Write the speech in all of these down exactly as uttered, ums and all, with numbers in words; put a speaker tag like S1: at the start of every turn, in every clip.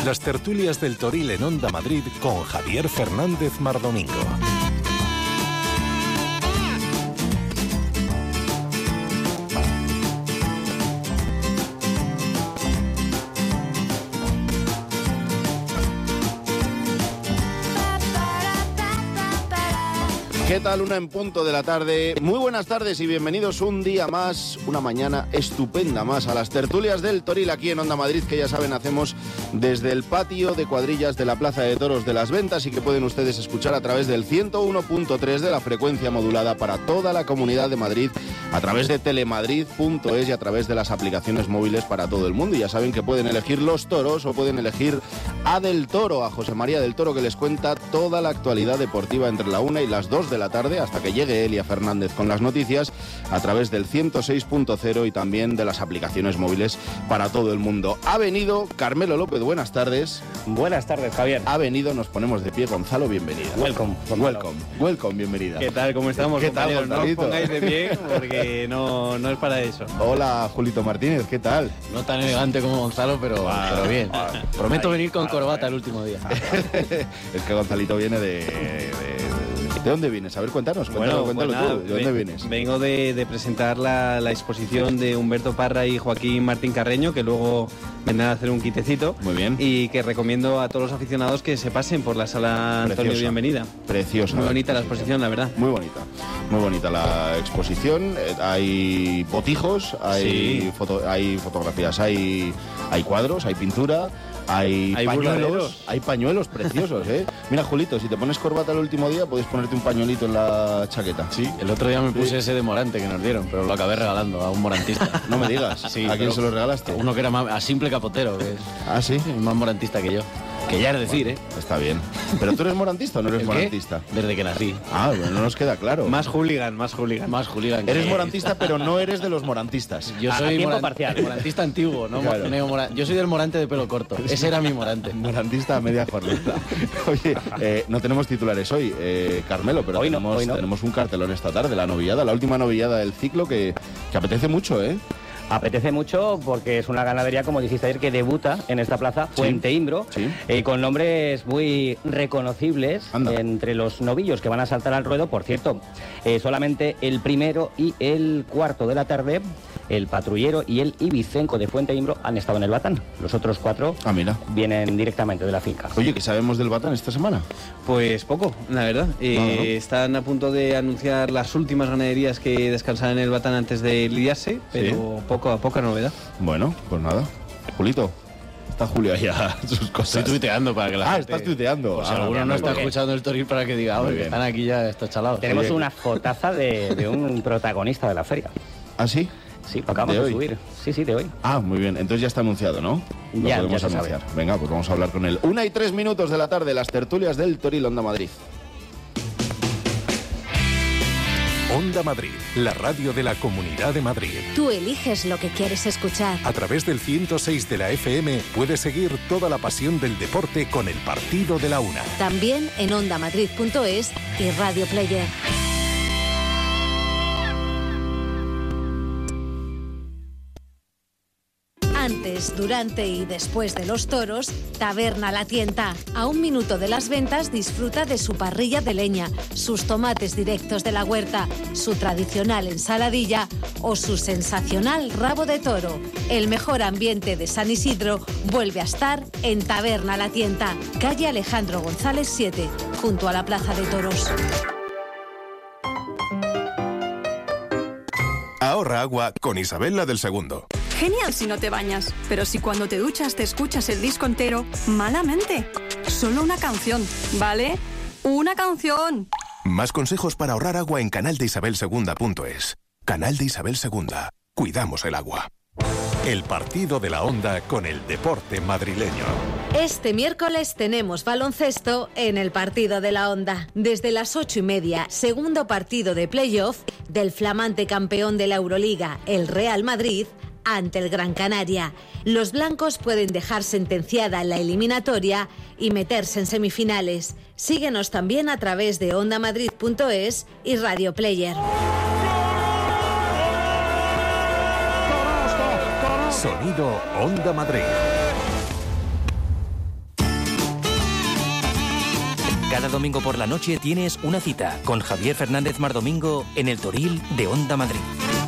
S1: Las tertulias del Toril en Onda Madrid con Javier Fernández Mardomingo.
S2: ¿Qué tal? Una en punto de la tarde. Muy buenas tardes y bienvenidos un día más, una mañana estupenda más a las tertulias del Toril aquí en Onda Madrid, que ya saben hacemos desde el patio de cuadrillas de la Plaza de Toros de las Ventas y que pueden ustedes escuchar a través del ciento uno punto tres de la frecuencia modulada para toda la Comunidad de Madrid, a través de telemadrid punto es y a través de las aplicaciones móviles para todo el mundo. Y ya saben que pueden elegir los toros o pueden elegir a Del Toro, a José María del Toro, que les cuenta toda la actualidad deportiva entre la una y las dos de la tarde, hasta que llegue Elia Fernández con las noticias, a través del ciento seis punto cero y también de las aplicaciones móviles para todo el mundo. Ha venido Carmelo López, buenas tardes.
S3: Buenas tardes, Javier.
S2: Ha venido, nos ponemos de pie. Gonzalo, bienvenida.
S3: Welcome.
S2: Welcome, welcome, bienvenida.
S3: ¿Qué tal? ¿Cómo estamos,
S2: ¿Qué tal,
S3: compañeros? No os
S2: Gonzalito?
S3: pongáis de pie porque no, no es para eso.
S2: Hola, Julito Martínez, ¿qué tal?
S4: No tan elegante como Gonzalo, pero,
S2: Ah,
S4: pero bien.
S2: ah,
S4: Prometo
S3: ahí,
S4: venir con
S3: ah,
S4: corbata
S3: bueno.
S4: el último día.
S2: Es que Gonzalito viene de... de, ¿De dónde vienes? A ver, cuéntanos, cuéntalo,
S3: Bueno,
S2: cuéntalo
S3: pues nada,
S2: tú. ¿De dónde
S3: ve-
S2: vienes?
S3: Vengo de, de presentar la, la exposición de Humberto Parra y Joaquín Martín Carreño, que luego vendrán a hacer un quitecito.
S2: Muy bien.
S3: Y que recomiendo a todos los aficionados que se pasen por la sala Antonio
S2: Preciosa.
S3: Bienvenida.
S2: Preciosa.
S3: Muy bonita la exposición, la verdad.
S2: Muy bonita, muy bonita la exposición. Eh, Hay botijos, hay,
S3: Sí.
S2: foto- hay fotografías, hay, hay cuadros, hay pintura, hay,
S3: Hay
S2: pañuelos,
S3: burladeros.
S2: hay pañuelos preciosos, ¿eh? Mira, Julito, si te pones corbata el último día, puedes ponerte un pañuelito en la chaqueta.
S4: Sí, el otro día me puse ese de Morante que nos dieron, pero lo acabé regalando a un morantista.
S2: No me digas.
S4: Sí,
S2: ¿A quién
S4: pero
S2: se lo regalaste?
S4: Uno que era más, a Simple Capotero, que es
S2: Ah, sí.
S4: más morantista que yo. Que ya es decir, ¿eh?
S2: Está bien. ¿Pero tú eres morantista o no eres
S4: ¿El qué?
S2: morantista?
S4: Desde que nací.
S2: Ah, bueno, no nos queda claro.
S3: Más hooligan, más hooligan.
S4: Más hooligan que-
S2: Eres morantista, pero no eres de los morantistas.
S4: Yo
S3: A- a
S4: soy
S3: tiempo
S4: moran-
S3: parcial.
S4: morantista antiguo, ¿no?
S2: Claro.
S4: Neo-mora- Yo soy del Morante de pelo corto. Ese era mi Morante.
S2: Morantista a media jornada. Oye, eh, no tenemos titulares hoy, eh, Carmelo, pero
S3: Hoy no,
S2: tenemos,
S3: hoy no.
S2: tenemos un cartelón esta tarde, la novillada, la última novillada del ciclo que, que apetece mucho, ¿eh?
S5: Apetece mucho porque es una ganadería, como dijiste ayer, que debuta en esta plaza, Fuente Imbro,
S2: Sí.
S5: eh, con nombres muy reconocibles
S2: Anda.
S5: entre los novillos que van a saltar al ruedo. Por cierto, eh, solamente el primero y el cuarto de la tarde, el Patrullero y el Ibicenco de Fuente Imbro han estado en el Batán. Los otros cuatro
S2: Ah, mira.
S5: vienen directamente de la finca.
S2: Oye, ¿qué sabemos del Batán esta semana?
S3: Pues poco, la verdad. Eh,
S2: No, no, no.
S3: Están a punto de anunciar las últimas ganaderías que descansarán en el Batán antes de lidiarse, pero poco a poca novedad.
S2: Bueno, pues nada. Julito, está Julio ahí a sus cosas.
S4: Estoy tuiteando para que la
S2: Ah,
S4: gente...
S2: estás tuiteando.
S4: Pues
S2: Ah,
S4: alguno
S2: bien,
S4: no
S2: muy
S4: está
S2: bien.
S4: escuchando el Toril para que diga,
S2: Muy
S4: oye,
S2: bien.
S4: están aquí ya estos chalados.
S5: Tenemos
S2: Oye.
S5: una fotaza de, de un protagonista de la feria.
S2: ¿Ah, sí?
S5: Sí, lo acabamos
S2: ¿De
S5: de,
S2: hoy?
S5: subir. Sí, sí, de hoy.
S2: Ah, muy bien. Entonces ya está anunciado, ¿no? Lo
S5: Ya,
S2: podemos
S5: ya se
S2: anunciar. Venga, pues vamos a hablar con él. Una y tres minutos de la tarde, las tertulias del Toril Onda Madrid.
S1: Onda Madrid, la radio de la Comunidad de Madrid.
S6: Tú eliges lo que quieres escuchar.
S1: A través del ciento seis de la F M puedes seguir toda la pasión del deporte con el partido de la una.
S6: También en ondamadrid punto es y Radio Player. Antes, durante y después de los toros, Taberna La Tienta. A un minuto de las ventas disfruta de su parrilla de leña, sus tomates directos de la huerta, su tradicional ensaladilla o su sensacional rabo de toro. El mejor ambiente de San Isidro vuelve a estar en Taberna La Tienta, calle Alejandro González siete, junto a la Plaza de Toros.
S1: Ahorra agua con Isabel la del Segundo.
S7: Genial si no te bañas, pero si cuando te duchas te escuchas el disco entero, malamente. Solo una canción, ¿vale? ¡Una canción!
S1: Más consejos para ahorrar agua en canal de isabel segunda punto es. Canal de Isabel segunda. Cuidamos el agua. El partido de la Onda con el deporte madrileño.
S6: Este miércoles tenemos baloncesto en el partido de la Onda. Desde las ocho y media, segundo partido de playoff del flamante campeón de la Euroliga, el Real Madrid, ante el Gran Canaria. Los blancos pueden dejar sentenciada la eliminatoria y meterse en semifinales. Síguenos también a través de ondamadrid punto es y Radio Player.
S1: Sonido Onda Madrid.
S8: Cada domingo por la noche tienes una cita con Javier Fernández Mardomingo en el Toril de Onda Madrid.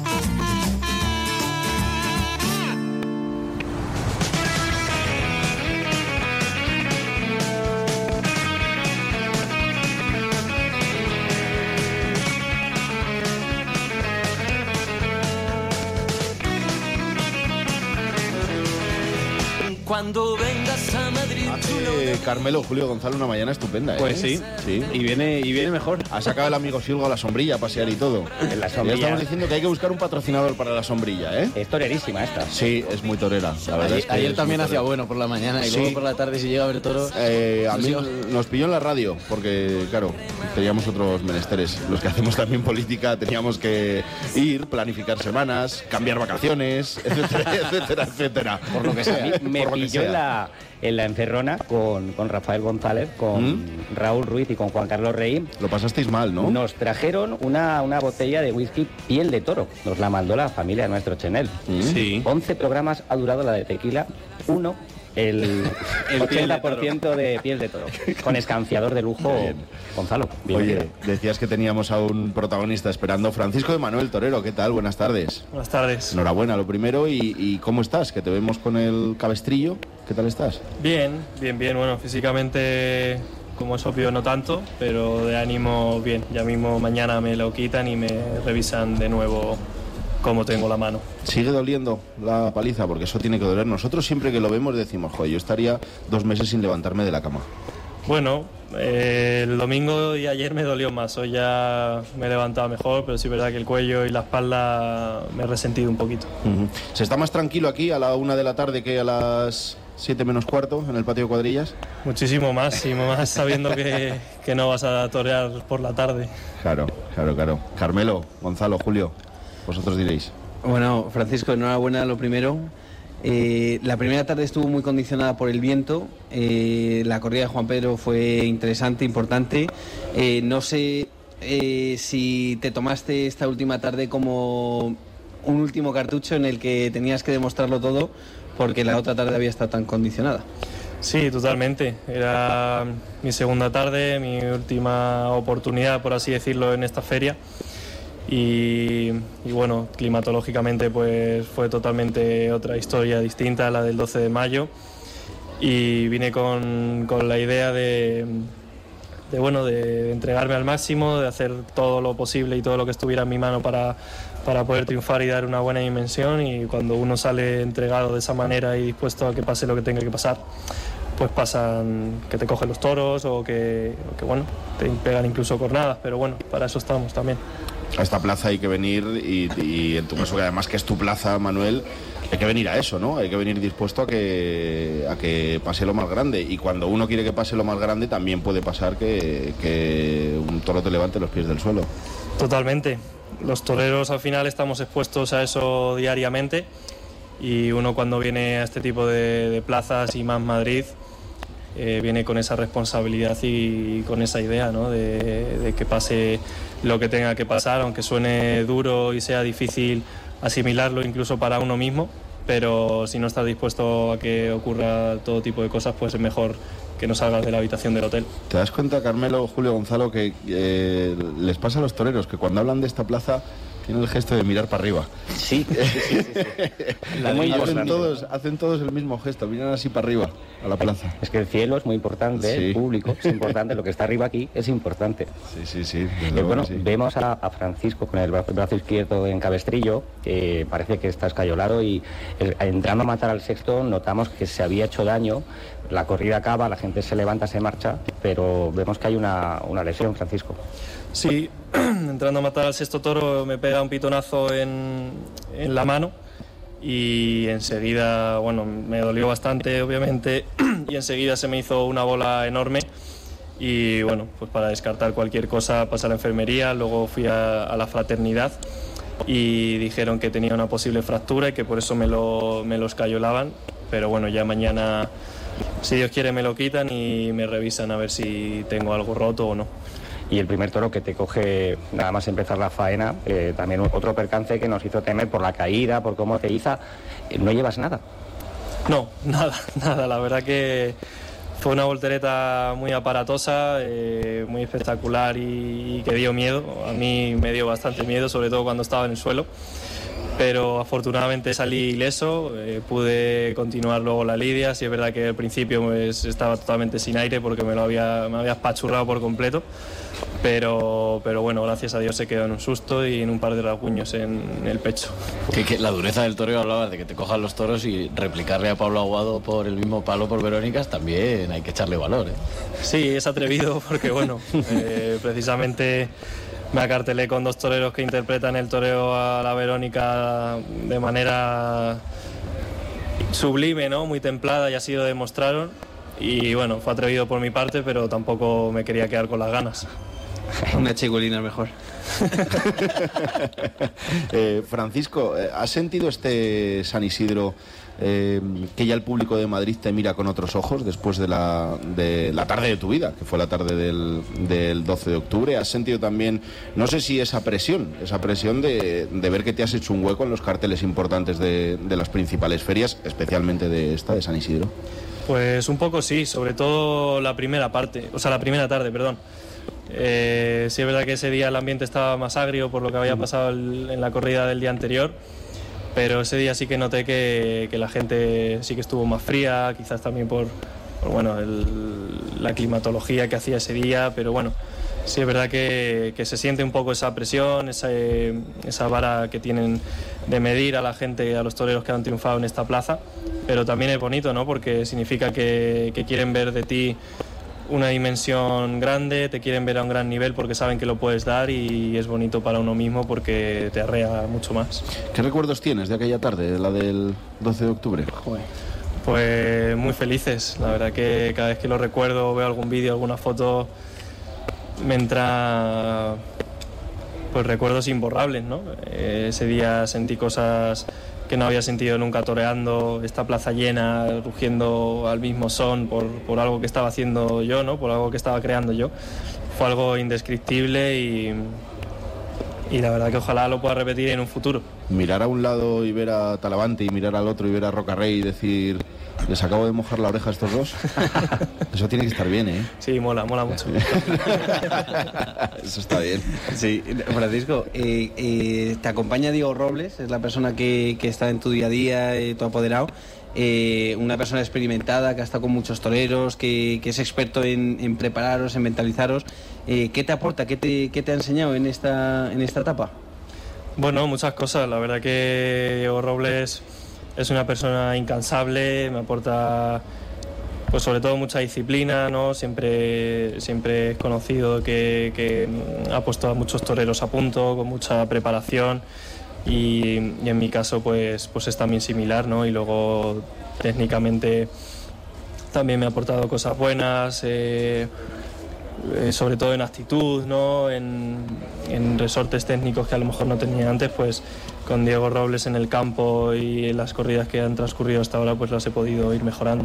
S9: Cuando vengas a Madrid.
S2: Hace Carmelo Julio Gonzalo una mañana estupenda, ¿eh?
S3: Pues sí,
S2: sí.
S3: Y viene, y viene mejor.
S2: Ha sacado el amigo Silgo a la sombrilla a pasear y todo.
S5: En la sombrilla.
S2: Ya estamos diciendo que hay que buscar un patrocinador para la sombrilla, ¿eh?
S5: Es torerísima esta.
S2: Sí, es muy torera. La verdad
S4: Ayer,
S2: es que
S4: ayer
S2: es
S4: también
S2: muy
S4: hacía
S2: torera.
S4: bueno por la mañana y
S2: Sí.
S4: luego por la tarde si llega a ver toros.
S2: Eh, a
S4: pues
S2: mí
S4: yo-
S2: nos pilló en la radio porque, claro, teníamos otros menesteres. Los que hacemos también política teníamos que ir, planificar semanas, cambiar vacaciones, etcétera, etcétera, etcétera.
S4: Por lo que
S5: A
S4: sea.
S5: mí me
S2: Por lo que
S5: pilló
S2: sea.
S5: en la, en la encerrona con, con Rafael González, con
S2: ¿Mm?
S5: Raúl Ruiz y con Juan Carlos Rey.
S2: Lo pasasteis mal, ¿no?
S5: Nos trajeron una, una botella de whisky piel de toro. Nos la mandó la familia de nuestro Chenel.
S2: ¿Mm?
S3: Sí.
S5: once programas ha durado la de tequila. Uno, el,
S3: El piel de
S5: ochenta por ciento de piel de toro. Con escanciador de lujo,
S2: Bien.
S5: Gonzalo. bienvenido.
S2: Oye, decías que teníamos a un protagonista esperando. Francisco de Manuel Torero, ¿qué tal? Buenas tardes.
S10: Buenas tardes.
S2: Enhorabuena, lo primero. ¿Y, y cómo estás? Que te vemos con el cabestrillo. ¿Qué tal estás?
S10: Bien, bien, bien. Bueno, físicamente, como es obvio, no tanto, pero de ánimo bien. Ya mismo mañana me lo quitan y me revisan de nuevo cómo tengo la mano.
S2: ¿Sigue doliendo la paliza? Porque eso tiene que doler. Nosotros siempre que lo vemos decimos, joder, yo estaría dos meses sin levantarme de la cama.
S10: Bueno, eh, el domingo y ayer me dolió más. Hoy ya me he levantado mejor, pero sí es verdad que el cuello y la espalda me he resentido un poquito.
S2: Uh-huh. ¿Se está más tranquilo aquí a la una de la tarde que a las siete menos cuarto en el patio de cuadrillas?
S10: Muchísimo más, y más sabiendo que, que no vas a torear por la tarde.
S2: Claro, claro, claro. Carmelo, Gonzalo, Julio, vosotros diréis.
S3: Bueno, Francisco, enhorabuena lo primero. Eh, la primera tarde estuvo muy condicionada por el viento. Eh, la corrida de Juan Pedro fue interesante, importante. Eh, no sé eh, si te tomaste esta última tarde como un último cartucho en el que tenías que demostrarlo todo, porque la otra tarde había estado tan condicionada.
S10: Sí, totalmente. Era mi segunda tarde, mi última oportunidad, por así decirlo, en esta feria. Y, y bueno, climatológicamente pues fue totalmente otra historia distinta a la del doce de mayo. Y vine con, con la idea de, de, bueno, de entregarme al máximo, de hacer todo lo posible y todo lo que estuviera en mi mano para, para poder triunfar y dar una buena dimensión. Y cuando uno sale entregado de esa manera y dispuesto a que pase lo que tenga que pasar, pues pasan que te cogen los toros o que, o que bueno, te pegan incluso cornadas, pero bueno, para eso estamos también.
S2: A esta plaza hay que venir y, y en tu caso, que además que es tu plaza, Manuel, hay que venir a eso, ¿no? Hay que venir dispuesto a que, a que pase lo más grande. Y cuando uno quiere que pase lo más grande, también puede pasar que, que un toro te levante los pies del suelo.
S10: Totalmente. Los toreros al final estamos expuestos a eso diariamente y uno cuando viene a este tipo de, de plazas y más Madrid, eh, viene con esa responsabilidad y con esa idea, ¿no? de, de que pase lo que tenga que pasar, aunque suene duro y sea difícil asimilarlo incluso para uno mismo, pero si no estás dispuesto a que ocurra todo tipo de cosas, pues es mejor que no salgas de la habitación del hotel.
S2: ¿Te das cuenta, Carmelo, Julio, Gonzalo, que eh, les pasa a los toreros que cuando hablan de esta plaza tienen el gesto de mirar para arriba?
S5: Sí, sí, sí, sí, sí.
S2: La
S5: Muy
S2: hacen,
S5: importante.
S2: todos, hacen todos el mismo gesto, miran así para arriba, a la plaza.
S5: Es que el cielo es muy importante,
S2: Sí.
S5: el público es importante, lo que está arriba aquí es importante.
S2: Sí, sí, sí. desde
S5: Eh,
S2: luego
S5: bueno,
S2: que sí.
S5: vemos a, a Francisco con el brazo, brazo izquierdo en cabestrillo, que parece que está escayolado y el- entrando a matar al sexto notamos que se había hecho daño, la corrida acaba, la gente se levanta, se marcha, pero vemos que hay una, una lesión, Francisco.
S10: Sí, entrando a matar al sexto toro me pega un pitonazo en, en la mano y enseguida, bueno, me dolió bastante obviamente y enseguida se me hizo una bola enorme y bueno, pues para descartar cualquier cosa pasé a la enfermería, luego fui a, a la fraternidad y dijeron que tenía una posible fractura y que por eso me lo, me lo escayolaban, pero bueno, ya mañana, si Dios quiere, me lo quitan y me revisan a ver si tengo algo roto o no.
S5: Y el primer toro que te coge nada más empezar la faena, eh, también otro percance que nos hizo temer por la caída, por cómo te iza, eh, no llevas nada.
S10: No, nada, nada. La verdad que Fue una voltereta muy aparatosa, eh, muy espectacular y, y que dio miedo. A mí me dio bastante miedo, sobre todo cuando estaba en el suelo. Pero afortunadamente salí ileso, eh, pude continuar luego la lidia. Sí es verdad que al principio pues, estaba totalmente sin aire porque me lo había, me había espachurrado por completo. Pero, pero bueno, gracias a Dios se quedó en un susto y en un par de rasguños en, en el pecho.
S4: Que, que la dureza del toreo, hablabas de que te cojan los toros y replicarle a Pablo Aguado por el mismo palo por Verónicas, también hay que echarle valor, ¿eh?
S10: Sí, es atrevido porque bueno, eh, precisamente me acartelé con dos toreros que interpretan el toreo a la Verónica de manera sublime, ¿no? Muy templada, y así lo demostraron. Y bueno, fue atrevido por mi parte, pero tampoco me quería quedar con las ganas.
S3: Una chiculina mejor.
S2: eh, Francisco, ¿has sentido este San Isidro eh, que ya el público de Madrid te mira con otros ojos después de la, de la tarde de tu vida, que fue la tarde del, del doce de octubre? ¿Has sentido también, no sé si esa presión, esa presión de, de ver que te has hecho un hueco en los carteles importantes de, de las principales ferias, especialmente de esta, de San Isidro?
S10: Pues un poco sí, sobre todo la primera parte, o sea, la primera tarde, perdón. Eh, sí es verdad que ese día el ambiente estaba más agrio por lo que había pasado el, en la corrida del día anterior, pero ese día sí que noté que, que la gente sí que estuvo más fría, quizás también por, por bueno, el, la climatología que hacía ese día, pero bueno, sí es verdad que, que se siente un poco esa presión, esa, esa vara que tienen de medir a la gente, a los toreros que han triunfado en esta plaza, pero también es bonito, ¿no? Porque significa que, que quieren ver de ti una dimensión grande, te quieren ver a un gran nivel porque saben que lo puedes dar, y es bonito para uno mismo porque te arrea mucho más.
S2: ¿Qué recuerdos tienes de aquella tarde, de la del doce de octubre?
S10: Joder. Pues muy felices, la verdad que cada vez que lo recuerdo, veo algún vídeo, alguna foto, me entra pues recuerdos imborrables, ¿no? Eh, ese día sentí cosas que no había sentido nunca toreando, esta plaza llena, rugiendo al mismo son por, por algo que estaba haciendo yo, ¿no? Por algo que estaba creando yo. Fue algo indescriptible y, y la verdad que ojalá lo pueda repetir en un futuro.
S2: Mirar a un lado y ver a Talavante y mirar al otro y ver a Rocarrey y decir, les acabo de mojar la oreja a estos dos. Eso tiene que estar bien, ¿eh?
S10: Sí, mola, mola mucho.
S2: Eso está bien.
S3: Sí, Francisco, eh, eh, te acompaña Diego Robles, es la persona que, que está en tu día a día, eh, tu apoderado. Eh, una persona experimentada que ha estado con muchos toreros, que, que es experto en, en prepararos, en mentalizaros. Eh, ¿Qué te aporta, qué te, qué te ha enseñado en esta, en esta etapa?
S10: Bueno, muchas cosas. La verdad que Diego Robles es una persona incansable, me aporta pues sobre todo mucha disciplina, ¿no? Siempre, siempre es conocido que, que ha puesto a muchos toreros a punto, con mucha preparación, y, y en mi caso pues, pues es también similar, ¿no? Y luego técnicamente también me ha aportado cosas buenas, eh, eh, sobre todo en actitud, ¿no? En, en resortes técnicos que a lo mejor no tenía antes, pues con Diego Robles en el campo y en las corridas que han transcurrido hasta ahora, pues las he podido ir mejorando.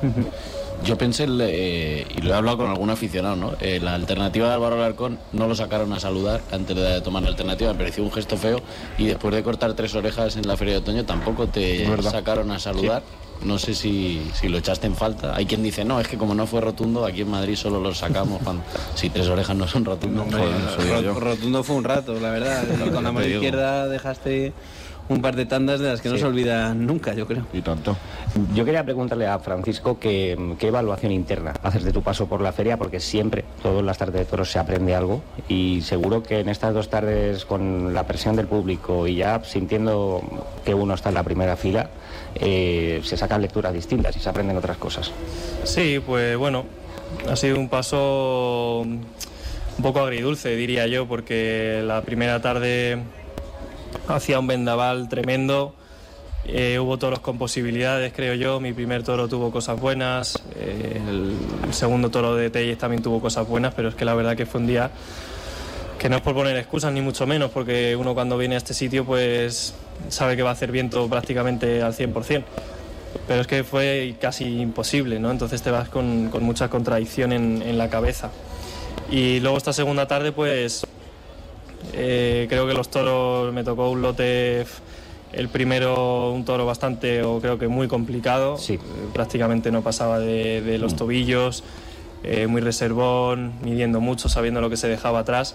S4: Yo pensé, eh, y lo he hablado con algún aficionado, ¿no? Eh, la alternativa de Álvaro Alarcón no lo sacaron a saludar antes de tomar la alternativa, me pareció un gesto feo, y después de cortar tres orejas en la Feria de Otoño tampoco te sacaron a saludar. Sí. No sé si, si lo echaste en falta. Hay quien dice, no, es que como no fue rotundo, aquí en Madrid solo lo sacamos cuando... Si tres orejas no son rotundos.
S3: No, joder, no, rotundo fue un rato, la verdad. Y con la mano izquierda dejaste un par de tandas de las que sí. no se olvidan nunca, yo creo.
S2: Y tanto.
S5: Yo quería preguntarle a Francisco que, qué evaluación interna haces de tu paso por la feria, porque siempre, todas las tardes de toros se aprende algo, y seguro que en estas dos tardes, con la presión del público y ya sintiendo que uno está en la primera fila, eh, se sacan lecturas distintas y se aprenden otras cosas.
S10: Sí, pues bueno, ha sido un paso un poco agridulce, diría yo, porque la primera tarde hacía un vendaval tremendo, eh, hubo toros con posibilidades, creo yo. Mi primer toro tuvo cosas buenas, eh, el, el segundo toro de Telles también tuvo cosas buenas, pero es que la verdad que fue un día que no es por poner excusas ni mucho menos, porque uno cuando viene a este sitio pues sabe que va a hacer viento prácticamente al cien por ciento, pero es que fue casi imposible, ¿no? Entonces te vas con, con mucha contradicción en, en la cabeza. Y luego esta segunda tarde pues Eh, creo que los toros, me tocó un lote El primero, un toro bastante, o creo que muy complicado.
S5: Sí.
S10: Eh, prácticamente no pasaba de, de los tobillos, eh, muy reservón, midiendo mucho, sabiendo lo que se dejaba atrás.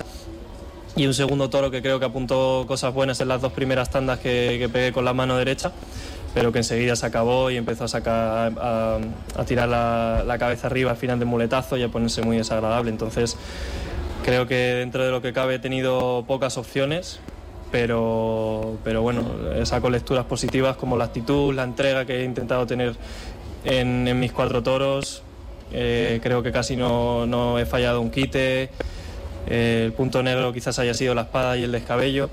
S10: Y un segundo toro que creo que apuntó cosas buenas en las dos primeras tandas que, que pegué con la mano derecha, pero que enseguida se acabó y empezó a sacar a, a tirar la, la cabeza arriba al final del muletazo y a ponerse muy desagradable. Entonces creo que dentro de lo que cabe he tenido pocas opciones, pero, pero bueno, saco lecturas positivas como la actitud, la entrega que he intentado tener en, en mis cuatro toros. Eh, creo que casi no, no he fallado un quite. Eh, el punto negro quizás haya sido la espada y el descabello,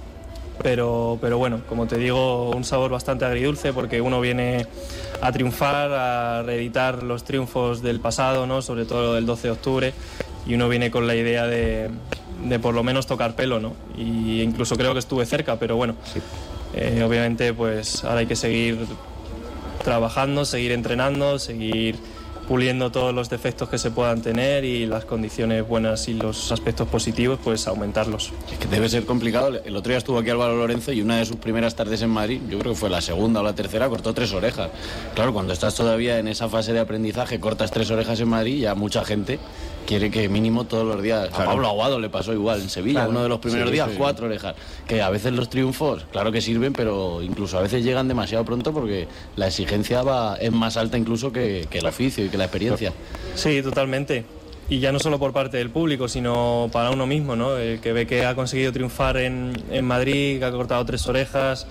S10: pero, pero bueno, como te digo, un sabor bastante agridulce porque uno viene a triunfar, a reeditar los triunfos del pasado, ¿no? Sobre todo del doce de octubre, y uno viene con la idea de, de por lo menos tocar pelo, ¿no? Y incluso creo que estuve cerca, pero bueno, sí. eh, obviamente pues ahora hay que seguir trabajando, seguir entrenando, seguir puliendo todos los defectos que se puedan tener y las condiciones buenas y los aspectos positivos, pues aumentarlos.
S4: Es que debe ser complicado. El otro día estuvo aquí Álvaro Lorenzo y una de sus primeras tardes en Madrid, yo creo que fue la segunda o la tercera, cortó tres orejas. Claro, cuando estás todavía en esa fase de aprendizaje, cortas tres orejas en Madrid, ya mucha gente quiere que mínimo todos los días. Claro. A Pablo Aguado le pasó igual en Sevilla, claro. Uno de los primeros sí, días, sí. cuatro orejas. Que a veces los triunfos, claro que sirven, pero incluso a veces llegan demasiado pronto porque la exigencia va, es más alta incluso que, que el oficio y que la experiencia.
S10: Sí, totalmente. Y ya no solo por parte del público, sino para uno mismo, ¿no? El que ve que ha conseguido triunfar en, en Madrid, que ha cortado tres orejas,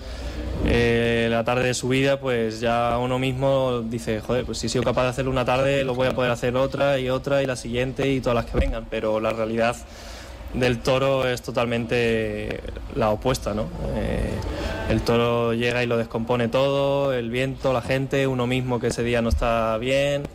S10: eh, la tarde de su vida, pues ya uno mismo dice, joder, pues si he sido capaz de hacerlo una tarde, lo voy a poder hacer otra y otra y la siguiente y todas las que vengan. Pero la realidad del toro es totalmente la opuesta, ¿no? Eh, el toro llega y lo descompone todo, el viento, la gente, uno mismo que ese día no está bien.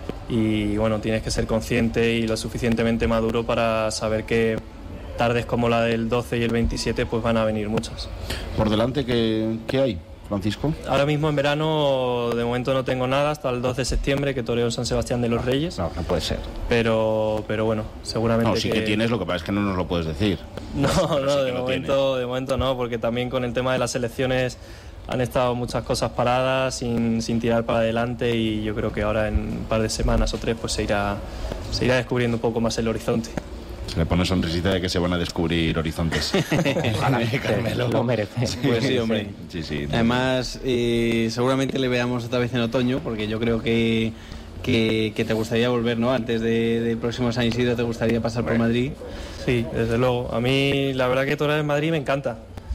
S10: Y bueno, tienes que ser consciente y lo suficientemente maduro para saber que tardes como la del doce y el veintisiete pues van a venir muchas.
S2: ¿Por delante qué, qué hay, Francisco?
S10: Ahora mismo en verano de momento no tengo nada hasta el doce de septiembre, que toreo en San Sebastián de los Reyes.
S5: No, no puede ser.
S10: Pero, pero bueno, seguramente
S2: no, sí que... que tienes, lo que pasa es que no nos lo puedes decir.
S10: No, no, no sí de, momento, de momento no, porque también con el tema de las elecciones han estado muchas cosas paradas sin, sin tirar para adelante y yo creo que ahora en un par de semanas o tres pues se irá, se irá descubriendo un poco más el horizonte.
S2: Se le pone sonrisita de que se van a descubrir horizontes.
S5: Ojalá, Carmelo. Lo merece.
S3: Sí, pues sí, hombre.
S2: Sí, sí,
S3: Además, eh, seguramente le veamos otra vez en otoño, porque yo creo que, que, que te gustaría volver, ¿no? Antes del de próximo San Isidro te gustaría pasar por Madrid.
S10: Sí, desde luego. A mí la verdad que torear en Madrid me encanta,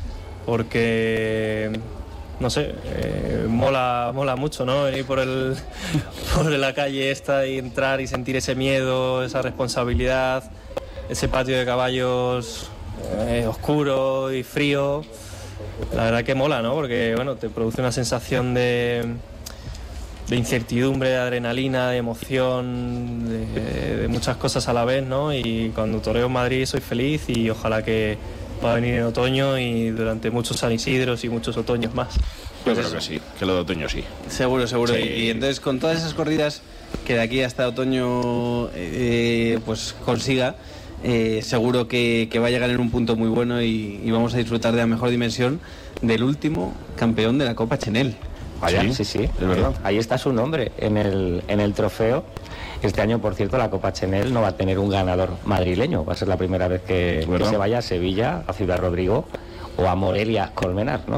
S10: porque... no sé, eh, mola, mola mucho, ¿no? Ir por, el, por la calle esta y entrar y sentir ese miedo, esa responsabilidad, ese patio de caballos eh, oscuro y frío. La verdad que mola, ¿no? Porque, bueno, te produce una sensación de, de incertidumbre, de adrenalina, de emoción, de, de muchas cosas a la vez, ¿no? Y cuando toreo en Madrid soy feliz y ojalá que va a venir en otoño y durante muchos San Isidros y muchos otoños más.
S2: Yo creo que sí, que lo de otoño sí.
S3: Seguro, seguro.
S2: Sí.
S3: Y, y entonces con todas esas corridas que de aquí hasta otoño eh, pues consiga, eh, seguro que, que va a llegar en un punto muy bueno y, y vamos a disfrutar de la mejor dimensión del último campeón de la Copa Chenel.
S5: Vaya, sí, sí, sí,
S2: es verdad.
S5: Ahí está su nombre en el, en el trofeo. Este año, por cierto, la Copa Chenel no va a tener un ganador madrileño. Va a ser la primera vez que, que se vaya a Sevilla, a Ciudad Rodrigo o a Morelia, Colmenar, ¿no?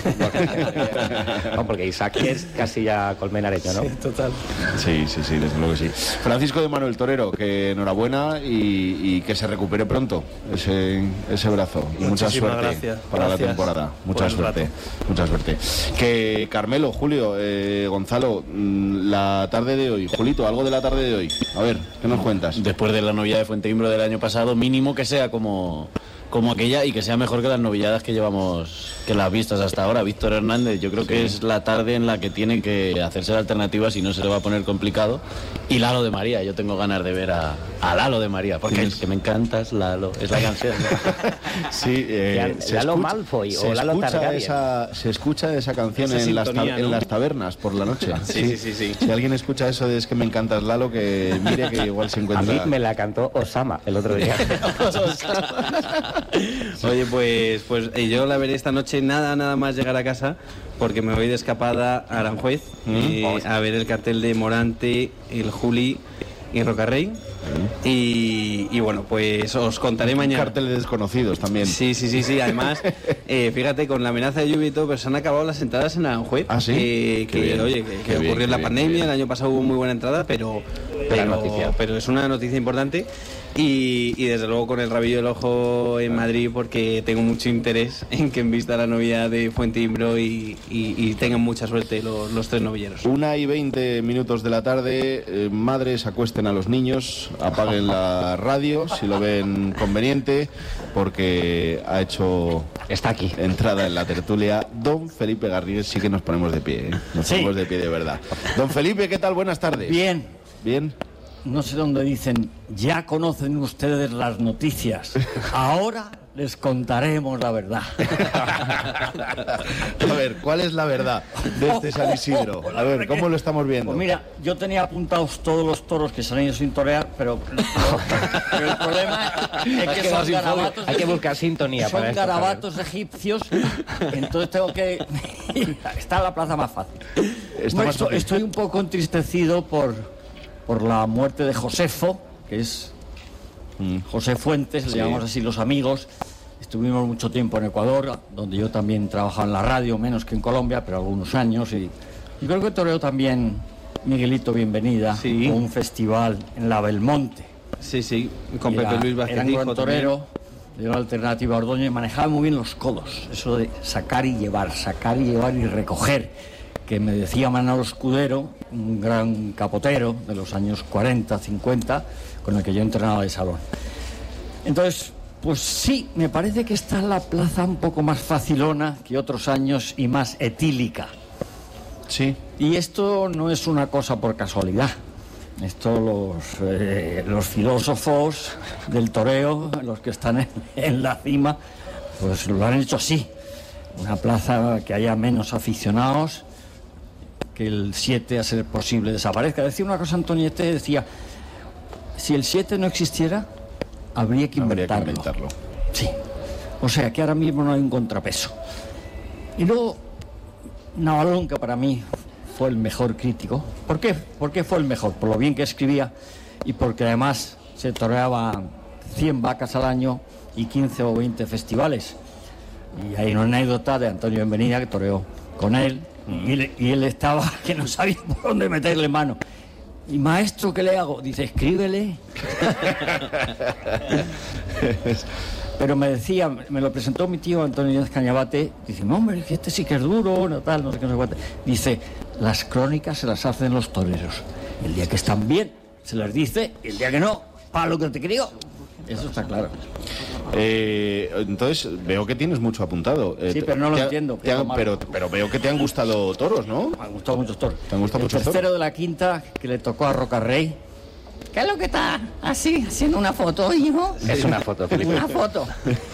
S5: No, porque Isaac es casi ya colmenareño, ¿no?
S10: Sí, total.
S2: Sí, sí, sí, desde luego que sí. Francisco de Manuel Torero, que enhorabuena y, y que se recupere pronto ese, ese brazo. Y mucha suerte
S10: gracias.
S2: para
S10: gracias.
S2: la temporada. Mucha suerte, mucha suerte. Que Carmelo, Julio, eh, Gonzalo, la tarde de hoy, Julito, algo de la tarde de hoy. A ver, ¿qué nos cuentas?
S4: Después de la novillada de Fuenteimbro del año pasado, mínimo que sea como... como aquella y que sea mejor que las novilladas que llevamos, que las vistas hasta ahora. Víctor Hernández, yo creo que sí. Es la tarde en la que tiene que hacerse la alternativa, si no se le va a poner complicado. Y Lalo de María, yo tengo ganas de ver a, a Lalo de María, porque es que me encantas, Lalo, es la canción, ¿no?
S2: Sí, eh, se
S5: Lalo
S2: escucha,
S5: Malfoy
S2: se
S5: o Lalo
S2: escucha
S5: Targaryen.
S2: esa, se escucha esa canción esa en, las tab- ¿no? en las tabernas por la noche.
S3: Sí, sí, sí, sí.
S2: Si alguien escucha eso de es que me encantas, Lalo, que mire que igual se encuentra...
S5: A mí me la cantó Osama el otro día.
S3: Oye, pues, pues eh, yo la veré esta noche nada, nada más llegar a casa, porque me voy de escapada a Aranjuez mm. eh, a ver el cartel de Morante, el Juli y Rocarrey. Mm. Y, y bueno, pues os contaré mañana.
S2: Un cartel de desconocidos también.
S3: Sí, sí, sí, sí. Además, eh, fíjate, con la amenaza de lluvia y todo, pero se han acabado las entradas en Aranjuez.
S2: ¿Ah, sí?
S3: Eh, que,
S2: bien,
S3: oye, que, que
S2: bien,
S3: ocurrió en la
S2: bien,
S3: pandemia, el año pasado hubo muy buena entrada, pero, pero,
S5: noticia.
S3: pero es una noticia importante. Y, y desde luego con el rabillo del ojo en Madrid, porque tengo mucho interés en que envista la novia de Fuentimbro y, y, y tengan mucha suerte los, los tres novilleros.
S2: Una y veinte minutos de la tarde, eh, madres acuesten a los niños, apaguen la radio si lo ven conveniente, porque ha hecho
S5: está aquí
S2: entrada en la tertulia don Felipe Garrigues. Sí que nos ponemos de pie, ¿eh? Nos
S11: sí.
S2: ponemos de pie de verdad. Don Felipe, ¿qué tal? Buenas tardes.
S11: Bien.
S2: Bien.
S11: No sé dónde dicen, ya conocen ustedes las noticias, ahora les contaremos la verdad.
S2: A ver, ¿cuál es la verdad de este San Isidro? A ver, ¿cómo lo estamos viendo?
S11: Pues mira, yo tenía apuntados todos los toros que se han ido sin torear, pero, pero el problema es que son garabatos.
S5: Hay que buscar sintonía
S11: son
S5: para esto,
S11: garabatos egipcios, entonces tengo que... Está la plaza más fácil.
S2: Está
S11: Bueno,
S2: más
S11: estoy,
S2: fácil.
S11: estoy un poco entristecido por... por la muerte de Josefo, que es mm. José Fuentes, sí. Le llamamos así los amigos. Estuvimos mucho tiempo en Ecuador, donde yo también trabajaba en la radio, menos que en Colombia, pero algunos años. Y, y creo que toreó también Miguelito Bienvenida,
S3: sí.
S11: un festival en la Belmonte.
S3: Sí, sí, con
S11: y
S3: Pepe
S11: era,
S3: Luis Vázquez.
S11: Era un gran torero, de la alternativa a Ordóñez, manejaba muy bien los codos, eso de sacar y llevar, sacar y llevar y recoger, que me decía Manolo Escudero, un gran capotero de los años cuarenta, cincuenta, con el que yo entrenaba de salón. Entonces, pues sí, me parece que está la plaza un poco más facilona que otros años y más etílica.
S2: Sí.
S11: Y esto no es una cosa por casualidad. Esto los, eh, los filósofos del toreo, los que están en, en la cima, pues lo han hecho así. Una plaza que haya menos aficionados, que el siete, a ser posible, desaparezca. Decía una cosa Antoniete, decía, si el siete no existiera, habría que inventarlo.
S2: Habría que inventarlo.
S11: Sí. O sea, que ahora mismo no hay un contrapeso. Y luego, Navalón, que para mí fue el mejor crítico. ¿Por qué? ¿Por qué fue el mejor? Por lo bien que escribía y porque además se toreaba cien vacas al año y quince o veinte festivales. Y hay una anécdota de Antonio Bienvenida, que toreó con él, y él, y él estaba que no sabía por dónde meterle mano. Y maestro, ¿qué le hago? Dice, escríbele. Pero me decía, me lo presentó mi tío Antonio Díaz Cañabate, dice, no, hombre, este sí que es duro, no tal, no sé qué, no sé cuánto. Dice, las crónicas se las hacen los toreros. El día que están bien, se les dice, y el día que no, para lo que te crió. Eso está claro.
S2: Eh, entonces, veo que tienes mucho apuntado. Eh,
S11: sí, pero no lo
S2: te,
S11: entiendo.
S2: Te han, pero, pero veo que te han gustado toros, ¿no?
S11: Me han gustado muchos toros.
S2: ¿Te han gustado
S11: el
S2: muchos toros?
S11: El tercero de la quinta, que le tocó a Rocarrey. ¿Qué es lo que está así, haciendo una foto, hijo?
S5: Es una foto, Felipe.
S11: Una foto.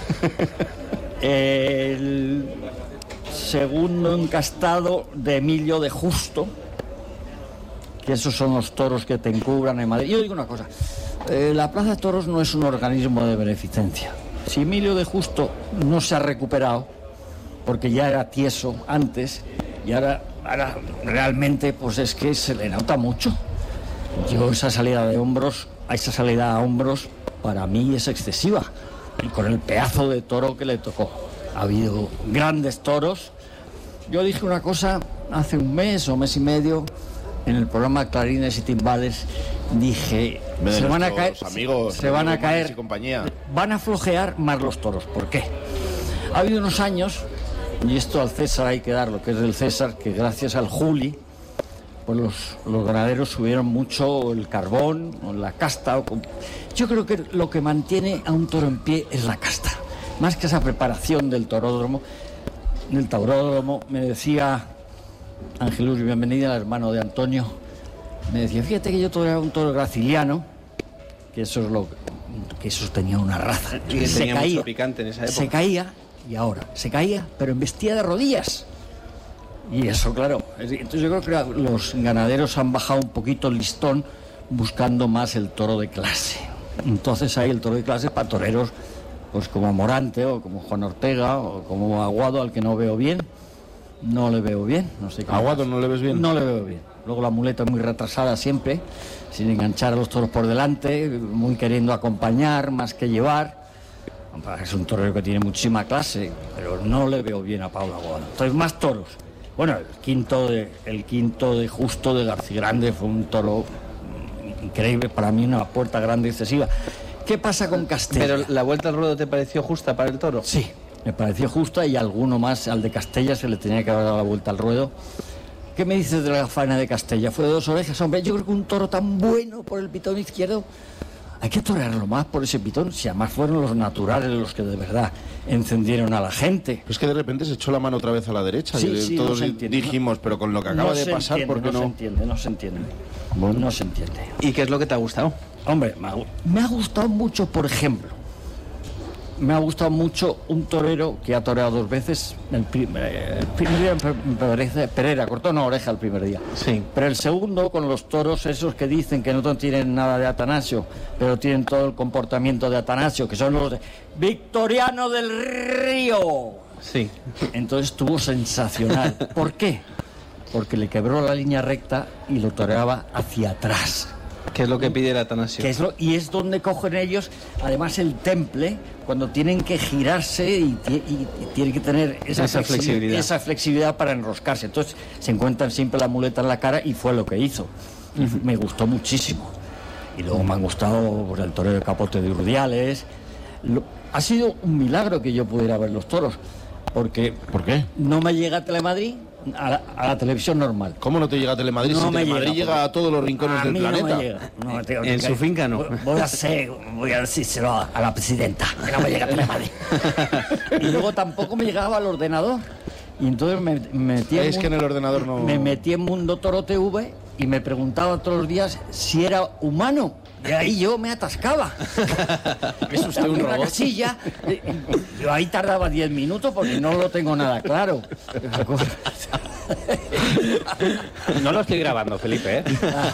S11: El segundo encastado de Emilio de Justo, que esos son los toros que te encubran en Madrid. Yo digo una cosa, eh, la Plaza de Toros no es un organismo de beneficencia. Si Emilio de Justo no se ha recuperado, porque ya era tieso antes, y ahora, ahora realmente pues es que se le nota mucho. Yo esa salida de hombros, esa salida a hombros, para mí es excesiva. Y con el pedazo de toro que le tocó. Ha habido grandes toros. Yo dije una cosa hace un mes o mes y medio en el programa Clarines y Timbales. Dije, se van a caer,
S2: amigos,
S11: se van a caer,
S2: y compañía.
S11: Van a flojear más los toros. ¿Por qué? Ha habido unos años, y esto al César hay que dar lo que es del César, que gracias al Juli, pues los, los ganaderos subieron mucho el carbón, o la casta. O, yo creo que lo que mantiene a un toro en pie es la casta. Más que esa preparación del toródromo, del tauródromo, me decía Ángelus Bienvenida, el hermano de Antonio, me decía, fíjate que yo toreaba un toro graciliano, que eso es lo que eso tenía una raza.
S3: Y que
S11: se
S3: tenía
S11: caía,
S3: mucho picante en esa época.
S11: se caía, y ahora, se caía, pero embestía de rodillas. Y eso, claro. Entonces yo creo que los ganaderos han bajado un poquito el listón buscando más el toro de clase. Entonces hay el toro de clase para toreros pues como Morante o como Juan Ortega o como Aguado, al que no veo bien. No le veo bien, no sé qué.
S2: ¿Aguado no le ves bien?
S11: No le veo bien. Luego la muleta muy retrasada siempre, sin enganchar a los toros por delante, muy queriendo acompañar más que llevar. Es un torero que tiene muchísima clase, pero no le veo bien a Pablo Aguado. Entonces, más toros. Bueno, el quinto de, el quinto de Justo de García Grande fue un toro increíble, para mí una puerta grande y excesiva. ¿Qué pasa con Castella?
S3: ¿Pero la vuelta al ruedo te pareció justa para el toro?
S11: Sí, me pareció justa, y alguno más, al de Castella, se le tenía que haber dado la vuelta al ruedo. ¿Qué me dices de la faena de Castella? Fue de dos orejas, hombre. Yo creo que un toro tan bueno por el pitón izquierdo, hay que torearlo más por ese pitón, si además fueron los naturales los que de verdad encendieron a la gente.
S2: Es que de repente se echó la mano otra vez a la derecha.
S11: Sí,
S2: y
S11: sí,
S2: todos
S11: no entiende,
S2: dijimos,
S11: no,
S2: pero con lo que acaba
S11: no
S2: de pasar,
S11: entiende,
S2: ¿por qué
S11: no?
S2: no?
S11: No se entiende, no se entiende. Bueno. No se entiende.
S3: ¿Y qué es lo que te ha gustado?
S11: Hombre, me ha, me ha gustado mucho, por ejemplo, me ha gustado mucho un torero que ha toreado dos veces. El, prim, el primer día me parece Pereira, cortó una oreja el primer día.
S3: Sí.
S11: Pero el segundo, con los toros esos que dicen que no tienen nada de Atanasio, pero tienen todo el comportamiento de Atanasio, que son los de Victoriano del Río.
S3: Sí.
S11: Entonces estuvo sensacional. ¿Por qué? Porque le quebró la línea recta y lo toreaba hacia atrás.
S3: ¿Qué es lo que pide el Atanasio?
S11: Que es lo, y es donde cogen ellos, además, el temple, cuando tienen que girarse y, y, y tienen que tener esa,
S3: esa
S11: flexi-
S3: flexibilidad.
S11: esa flexibilidad para enroscarse. Entonces se encuentran siempre la muleta en la cara, y fue lo que hizo. Uh-huh. Me gustó muchísimo. Y luego me han gustado, pues, el torero de Capote de Urdiales. Lo, ha sido un milagro que yo pudiera ver los toros, porque
S2: ¿Por qué?
S11: no me llega a Telemadrid, a la, a la televisión normal.
S2: ¿Cómo no te llega a Telemadrid?
S11: No
S2: si
S11: me
S2: Telemadrid
S11: llega,
S2: llega a todos los rincones
S11: a
S2: del
S11: mí
S2: planeta.
S11: No me llega. No me tengo
S3: En
S11: que-
S3: su finca no.
S11: Voy, voy a hacer, voy a decírselo a, a la presidenta, que no me llega a Telemadrid. Y luego tampoco me llegaba al ordenador. Y entonces me, me metí en
S2: Es que en el ordenador no...
S11: me metí en Mundo Toro T V y me preguntaba todos los días si era humano. Y ahí yo me atascaba.
S2: ¿Es usted un
S11: En una
S2: robot?
S11: casilla. Yo ahí tardaba diez minutos porque no lo tengo nada claro.
S5: No lo estoy grabando, Felipe, ¿eh?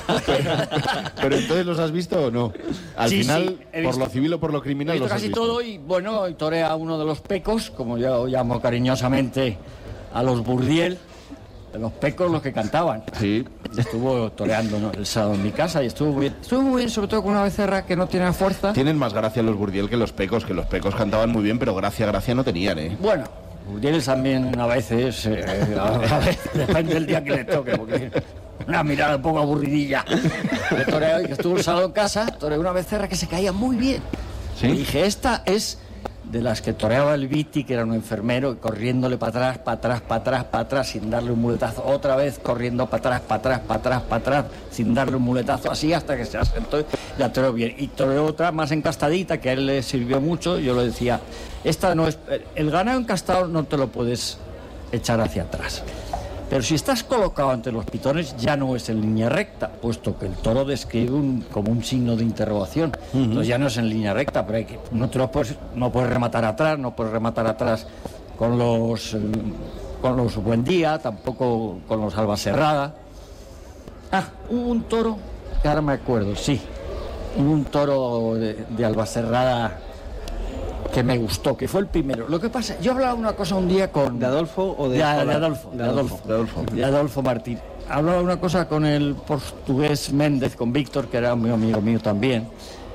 S2: Pero entonces, ¿los has visto o no? Al
S11: Sí,
S2: final,
S11: sí, he
S2: por
S11: visto.
S2: lo civil o por lo
S11: He
S2: criminal,
S11: visto
S2: los has
S11: casi
S2: visto.
S11: todo, y bueno, y torea a uno de los pecos, como yo lo llamo cariñosamente a los Burdiel, de los pecos, los que cantaban.
S2: Sí.
S11: Y estuvo toreando, ¿no?, el sábado en mi casa, y estuvo muy bien. Estuvo muy bien, sobre todo con una becerra que no tiene fuerza.
S2: Tienen más gracia los Burdiel que los pecos, que los pecos cantaban muy bien, pero gracia, gracia no tenían, ¿eh?
S11: Bueno, Burdiel también a veces, eh, a veces, depende del día que le toque, porque una mirada un poco aburridilla. Le toreó, y que estuvo el sábado en casa, toreó una becerra que se caía muy bien.
S2: ¿Sí?
S11: Y dije, esta es de las que toreaba el Viti, que era un enfermero, corriéndole para atrás, para atrás, para atrás, para atrás, sin darle un muletazo. Otra vez corriendo para atrás, para atrás, para atrás, para atrás, sin darle un muletazo, así hasta que se asentó y la toreó bien. Y toreó otra más encastadita, que a él le sirvió mucho. Yo le decía, esta no es... El ganado encastado no te lo puedes echar hacia atrás. Pero si estás colocado ante los pitones, ya no es en línea recta, puesto que el toro describe un, como un signo de interrogación. Uh-huh. Entonces ya no es en línea recta, pero hay que, no te lo puedes, no puedes rematar atrás, no puedes rematar atrás con los eh, con los Buen Día, tampoco con los Alba Serrada. Ah, hubo un toro, que ahora me acuerdo, sí, hubo un toro de, de Alba Serrada que me gustó, que fue el primero. Lo que pasa, yo hablaba una cosa un día con...
S3: ¿De Adolfo o de...?
S11: De, de Adolfo, de Adolfo,
S2: de Adolfo.
S11: De Adolfo Martín. Hablaba una cosa con el portugués Méndez, con Víctor, que era un amigo mío también,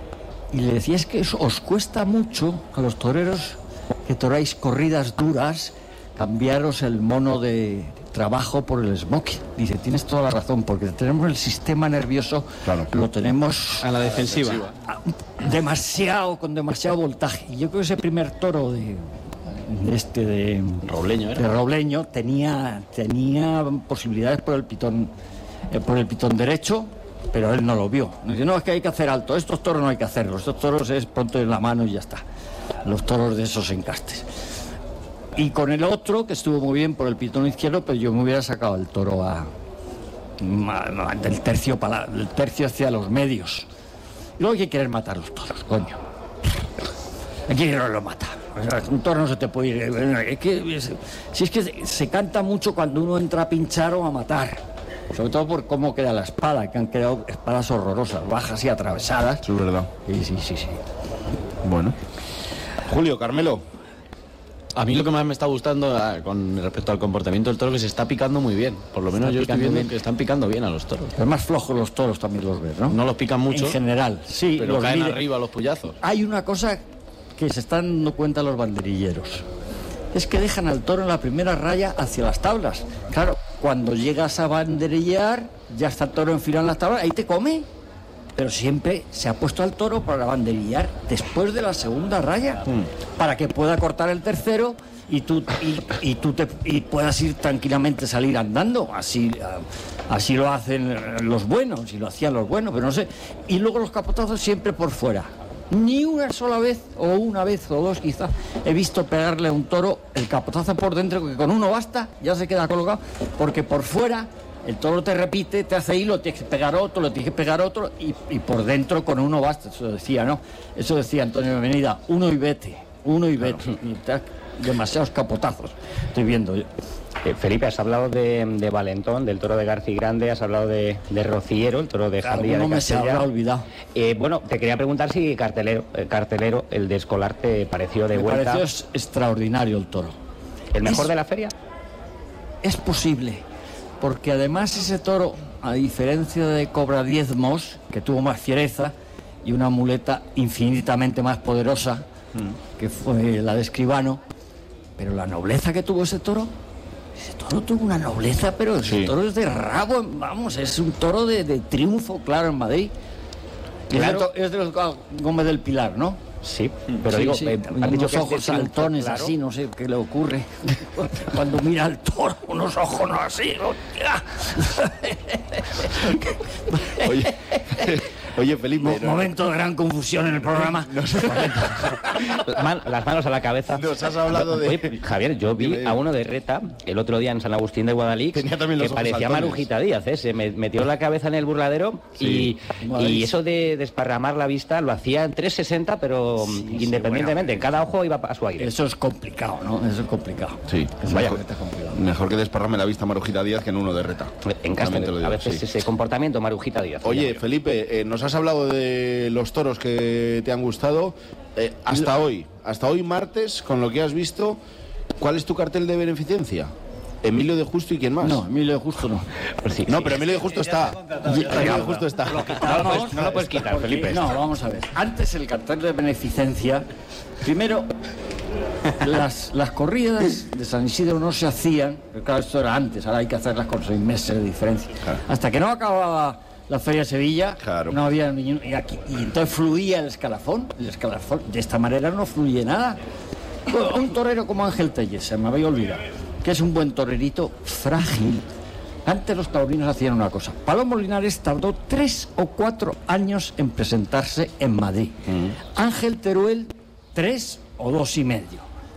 S11: y le decía, es que os cuesta mucho a los toreros que toráis corridas duras, cambiaros el mono de trabajo por el smoking. Dice, tienes toda la razón, porque tenemos el sistema nervioso,
S2: claro,
S11: lo tenemos
S3: a la defensiva,
S11: demasiado, con demasiado voltaje. Y yo creo que ese primer toro de, de este de
S4: Robleño, ¿eh?
S11: de Robleño tenía tenía posibilidades por el pitón eh, por el pitón derecho, pero él no lo vio. Dice, no, es que hay que hacer alto, estos toros no hay que hacerlos, estos toros es pronto en la mano y ya está. Los toros de esos encastes. Y con el otro, que estuvo muy bien por el pitón izquierdo, pero yo me hubiera sacado el toro a, a, del, tercio para, del tercio hacia los medios. Y luego hay que querer matar los toros, coño. Aquí no lo mata. Un toro no se te puede ir. Es que, es, si es que se, se canta mucho cuando uno entra a pinchar o a matar. Sobre todo por cómo queda la espada, que han quedado espadas horrorosas, bajas y atravesadas.
S2: Sí, es verdad.
S11: Sí, sí, sí, sí.
S2: Bueno. Julio, Carmelo.
S4: A mí lo que más me está gustando ah, con respecto al comportamiento del toro, que se está picando muy bien. Por lo menos
S11: Está
S4: yo estoy viendo
S11: bien.
S4: que están picando bien a los toros.
S11: Pero más flojos los toros también los ves, ¿no?
S4: No los pican mucho.
S11: En general, sí.
S4: Pero
S11: los
S4: caen
S11: mide.
S4: arriba los puyazos.
S11: Hay una cosa que se están dando cuenta los banderilleros. Es que dejan al toro en la primera raya hacia las tablas. Claro, cuando llegas a banderillear, ya está el toro enfilado en las tablas, ahí te come. Pero siempre se ha puesto al toro para banderillar después de la segunda raya, mm. para que pueda cortar el tercero y tú, y, y tú te, y puedas ir tranquilamente, salir andando. Así, así lo hacen los buenos, y lo hacían los buenos, pero no sé. Y luego los capotazos siempre por fuera. Ni una sola vez, o una vez o dos quizás, he visto pegarle a un toro el capotazo por dentro, que con uno basta, ya se queda colocado, porque por fuera el toro te repite, te hace hilo, tienes que pegar otro, lo tienes que pegar otro, y, y por dentro con uno basta. Eso decía, ¿no? Eso decía Antonio Benvenida, uno y vete, uno y vete. Claro. Y te has, demasiados capotazos, estoy viendo yo.
S5: Eh, Felipe, has hablado de, de Valentón, del toro de García Grande, has hablado de, de Rociero, el toro de Jandía de
S11: me se habrá olvidado.
S5: Eh, bueno, te quería preguntar si cartelero, eh, cartelero, el de Escolar, te pareció de
S11: me
S5: vuelta.
S11: Me pareció extraordinario el toro.
S5: ¿El mejor
S11: es,
S5: de la feria?
S11: Es posible, porque además ese toro, a diferencia de Cobra Diezmos, que tuvo más fiereza y una muleta infinitamente más poderosa, mm. que fue la de Escribano, pero la nobleza que tuvo ese toro, ese toro tuvo una nobleza, pero ese sí. toro es de rabo, vamos, es un toro de, de triunfo, claro, en Madrid. Claro. Es de los Gómez del Pilar, ¿no?
S5: Sí, pero
S11: sí,
S5: digo,
S11: sí.
S5: Eh,
S11: unos dicho ojos saltones, claro. Así, no sé qué le ocurre cuando mira al toro, unos ojos no así.
S2: Oye, oye, Felipe.
S11: Mo- no, momento de gran confusión en el programa.
S2: No sé,
S5: Man, las manos a la cabeza.
S2: Nos has hablado de.
S5: Oye, Javier, yo vi a uno de Reta el otro día en San Agustín de Guadalix,
S2: Tenía también los
S5: que
S2: ojos
S5: parecía
S2: saltones.
S5: Marujita Díaz, ¿eh? Se me metió la cabeza en el burladero sí. y, y eso de desparramar la vista lo hacía en tres sesenta, pero sí, independientemente, sí, bueno, en cada ojo iba a su aire.
S11: Eso es complicado, ¿no? Eso es complicado.
S2: Sí,
S11: eso
S2: vaya,
S11: es complicado.
S2: Mejor que desparrame la vista Marujita Díaz que en uno de Reta.
S5: En Cáceres, a veces sí. Ese comportamiento Marujita Díaz.
S2: Oye, Felipe, eh, nos has hablado de los toros que te han gustado. Eh, hasta lo... hoy, hasta hoy martes, con lo que has visto, ¿cuál es tu cartel de beneficencia? ¿Emilio de Justo y quién más?
S11: No, Emilio de Justo no.
S2: Pues sí, no, sí. Pero Emilio de Justo está. Emilio de Justo está.
S5: No lo puedes, no lo puedes quitar, Felipe.
S11: No, vamos a ver. Antes el cartel de beneficencia, primero, las, las corridas de San Isidro no se hacían, pero claro, esto era antes, ahora hay que hacerlas con seis meses de diferencia. Claro. Hasta que no acababa la Feria de Sevilla, claro. no había ni y, aquí, y entonces fluía el escalafón, el escalafón. De esta manera no fluye nada. Bueno, un torero como Ángel Telles, se me había olvidado, que es un buen torerito frágil. Antes los taurinos hacían una cosa. Palomo Linares tardó tres o cuatro años en presentarse en Madrid. Mm. Ángel Teruel, tres o dos y medio.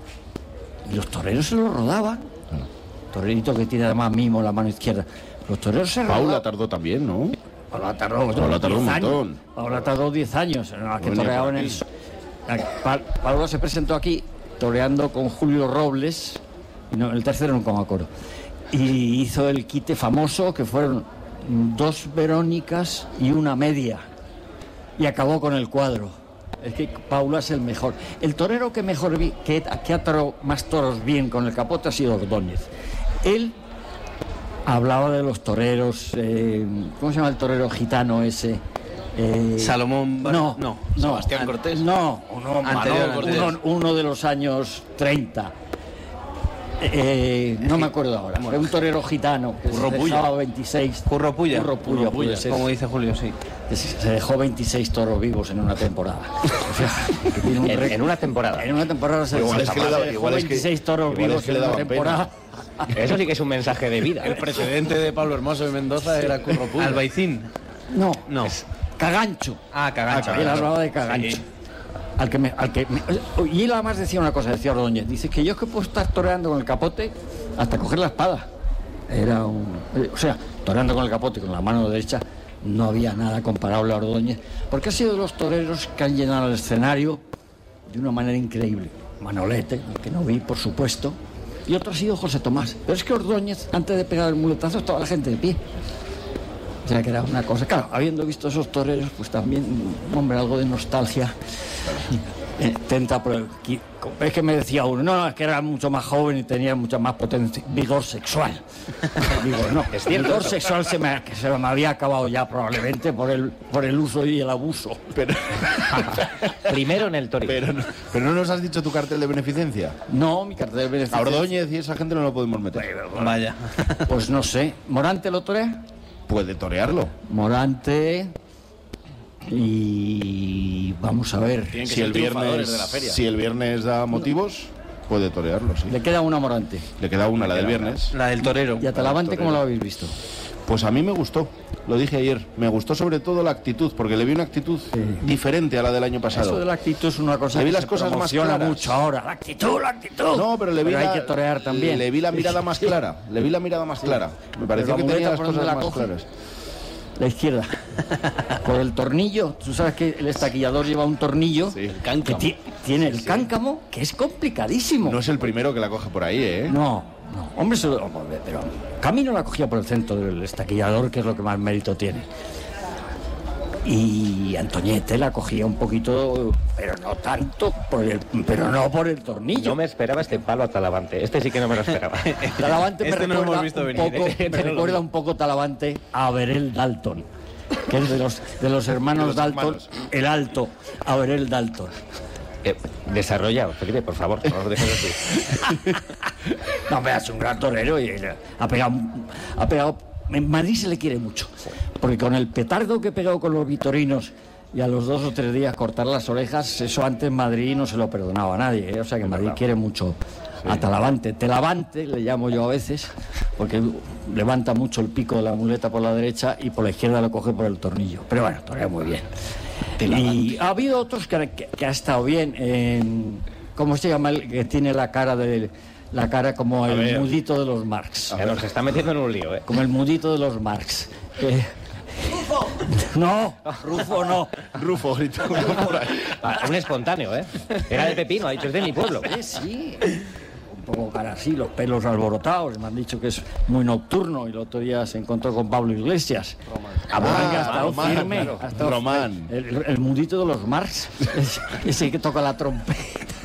S11: Y los toreros se lo rodaban. Mm. Torerito que tiene además mimo en la mano izquierda. Los toreros se rodaban.
S2: Paula tardó también, ¿no?
S11: Paula tardó,
S2: Paula tardó un montón.
S11: Paula tardó diez años. ¿No? Que toreaban en el... Paula se presentó aquí toreando con Julio Robles. No, el tercero nunca me acuerdo. Y hizo el quite famoso, que fueron dos Verónicas y una media. Y acabó con el cuadro. Es que Paula es el mejor. El torero que mejor vi, que, que ha torado más toros bien con el capote ha sido Ordóñez. Él hablaba de los toreros. Eh, ¿Cómo se llama el torero gitano ese?
S3: Eh, Salomón Bar...
S11: no,
S3: no,
S11: no,
S3: Sebastián
S11: an...
S3: Cortés.
S11: No, uno,
S3: Anterior
S11: no,
S3: Cortés.
S11: Uno, uno de los años treinta. Eh, no me acuerdo ahora. Fue un torero gitano que se dejaba veintiséis.
S3: Curro Puya.
S11: Curro Puya,
S3: Curro Puya, como dice Julio, sí.
S11: Se dejó veintiséis toros vivos en una temporada. O sea, que un
S5: en, en una temporada.
S11: En una temporada se,
S2: igual
S11: se,
S2: es que
S11: se
S2: le daba,
S11: dejó
S2: igual
S11: veintiséis
S2: es que,
S11: toros vivos
S2: es que
S11: en
S2: le
S11: una temporada.
S5: Pena. Eso sí que es un mensaje de vida.
S4: El precedente de Pablo Hermoso de Mendoza era Curro Puya.
S3: Albaicín.
S11: No,
S3: no.
S11: Cagancho.
S3: Ah, Cagancho.
S11: Ah, él hablaba de Cagancho. Sí. Al que me, al que me, y él además decía una cosa, decía Ordóñez, dice que yo es que puedo estar toreando con el capote hasta coger la espada. Era un, o sea, toreando con el capote con la mano derecha, no había nada comparable a Ordóñez, porque ha sido de los toreros que han llenado el escenario de una manera increíble. Manolete, al que no vi, por supuesto, y otro ha sido José Tomás. Pero es que Ordóñez, antes de pegar el muletazo, estaba la gente de pie. O sea, que era una cosa... Claro, habiendo visto esos toreros, pues también, hombre, algo de nostalgia. eh, tenta por el, es que me decía uno, no, no, es que era mucho más joven y tenía mucha más potencia, vigor sexual. Digo, no, es cierto, vigor sexual se me, que se me había acabado ya probablemente por el, por el uso y el abuso.
S2: Pero,
S5: primero en el Toril.
S2: Pero, no, pero no nos has dicho tu cartel de beneficencia.
S11: No, mi cartel de beneficencia.
S2: A Ordóñez y esa gente no lo podemos meter.
S3: Vaya.
S11: Pues no sé. ¿Morante lo torea?
S2: Puede torearlo.
S11: Morante... Y vamos a ver
S2: si el viernes de la feria. Si el viernes da motivos, puede torearlo, sí.
S11: Le queda una Morante.
S2: Le queda una, la del viernes.
S3: La del torero.
S11: ¿Y a Talavante cómo lo habéis visto?
S2: Pues a mí me gustó, lo dije ayer. Me gustó sobre todo la actitud, porque le vi una actitud sí. diferente a la del año pasado.
S11: Eso de la actitud es una cosa
S2: le vi
S11: que
S2: las
S11: se
S2: cosas más claras.
S11: mucho ahora. La actitud, la actitud.
S2: No, pero le vi
S11: pero
S2: la,
S11: hay que torear también.
S2: Le vi la mirada más clara. Le vi la mirada más clara. Me pareció que tenía las cosas más coge? claras.
S11: La izquierda. Por el tornillo. Tú sabes que el estaquillador lleva un tornillo.
S2: Sí, el cáncamo.
S11: Que tiene el sí, cáncamo, que es complicadísimo.
S2: No es el primero que la coge por ahí, ¿eh?
S11: No, no. Hombre, se lo, pero Camino la cogía por el centro del estaquillador, que es lo que más mérito tiene. Y Antoñete la cogía un poquito, pero no tanto, por el, pero no por el tornillo.
S5: No me esperaba este palo a Talavante. Este sí que no me lo esperaba.
S11: Talavante
S3: este
S11: me
S3: no
S11: recuerda,
S3: lo hemos visto
S11: un,
S3: venir,
S11: poco,
S3: ¿eh?
S11: me recuerda un poco Talavante a Averell Dalton, que es de los, de los hermanos de los Dalton, hermanos. El alto, Averell Dalton.
S5: Eh, desarrolla, Felipe, por favor, no lo dejes así.
S11: No, me hace un gran torero y ha pegado, ha pegado. En Madrid se le quiere mucho, porque con el petardo que pegó con los vitorinos y a los dos o tres días cortar las orejas, eso antes en Madrid no se lo perdonaba a nadie, ¿eh? O sea que Madrid quiere mucho sí. a Talavante. Telavante le llamo yo a veces, porque levanta mucho el pico de la muleta por la derecha y por la izquierda lo coge por el tornillo. Pero bueno, torea muy bien. Telavante. Y ha habido otros que, que, que ha estado bien. En, ¿Cómo se llama el que tiene la cara de... La cara como el ver. mudito de los Marx.
S5: Se nos está metiendo en un lío, ¿eh?
S11: Como el mudito de los Marx. Eh... ¡Rufo! No, Rufo no.
S2: Rufo, gritó por ahí.
S5: Ah, un espontáneo, ¿eh? Era de Pepino, ha dicho, es de mi pueblo.
S11: Sí, sí. Un poco cara así, los pelos alborotados. Me han dicho que es muy nocturno y el otro día se encontró con Pablo Iglesias.
S2: Román.
S11: Ah, ah, ha estado
S2: Román,
S11: firme.
S2: Claro.
S11: Ha estado
S2: Román.
S11: El, el, el mudito de los Marx. Ese que toca la trompeta.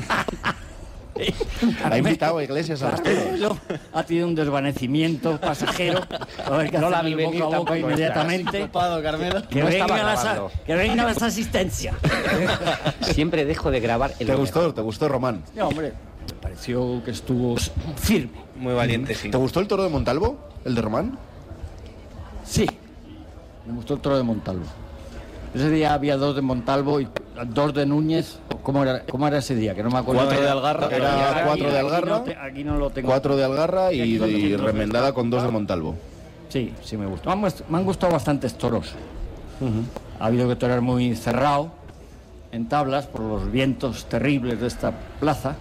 S2: Ha invitado a Iglesias a los toros.
S11: Ha tenido un desvanecimiento pasajero. A ver, que no la vi boca a boca inmediatamente.
S3: Ocupado, Carmelo.
S11: Que,
S5: no
S11: venga las, que vengan las asistencias.
S5: Siempre dejo de grabar el
S2: ¿Te gustó? Mejor. ¿Te gustó, Román?
S11: No, hombre, me pareció que estuvo firme.
S3: Muy valiente, sí.
S2: ¿Te gustó el toro de Montalvo? ¿El de Román?
S11: Sí, me gustó el toro de Montalvo. Ese día había dos de Montalvo y dos de Núñez. ¿Cómo era, cómo era ese día? Que no me acuerdo.
S2: Cuatro de Algarra. Era aquí, cuatro de Algarra.
S11: Aquí no, te, aquí no lo tengo.
S2: Cuatro de Algarra y, y, y remendada con dos de Montalvo.
S11: Sí, sí me gustó. Me han, me han gustado bastantes toros. Uh-huh. Ha habido que torear muy cerrado en tablas por los vientos terribles de esta plaza.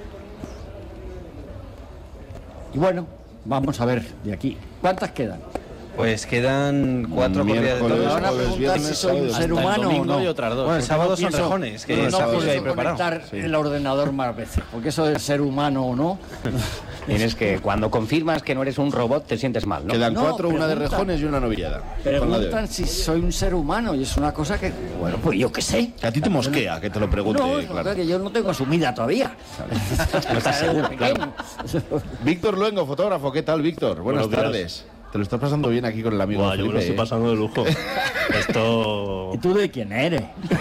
S11: Y bueno, vamos a ver de aquí. ¿Cuántas quedan?
S3: Pues quedan cuatro corridas de toros.
S11: Ahora preguntar si soy un ser humano o no.
S3: Y otras dos. Bueno, el sábado no son pienso, rejones, que
S11: no,
S3: el sábado
S11: no
S3: hay
S11: puedo conectar sí. el ordenador más veces, porque eso del ser humano o no...
S5: Tienes que, cuando confirmas que no eres un robot, te sientes mal, ¿no?
S2: Quedan
S11: no,
S2: cuatro,
S11: preguntan,
S2: una de rejones y una novillada.
S11: Preguntan si soy un ser humano y es una cosa que, bueno, pues yo qué sé.
S2: Que a ti te mosquea que te lo pregunte,
S11: no,
S2: claro.
S11: que yo no tengo asumida todavía.
S5: No estás seguro, claro.
S2: Víctor Luengo, fotógrafo, ¿qué tal, Víctor? Buenas Buenos tardes. Días. Te lo estás pasando bien aquí con el amigo.
S10: Buah,
S2: Felipe,
S10: yo me lo estoy
S2: ¿eh?
S10: pasando de lujo. Esto...
S11: ¿Y tú de quién eres?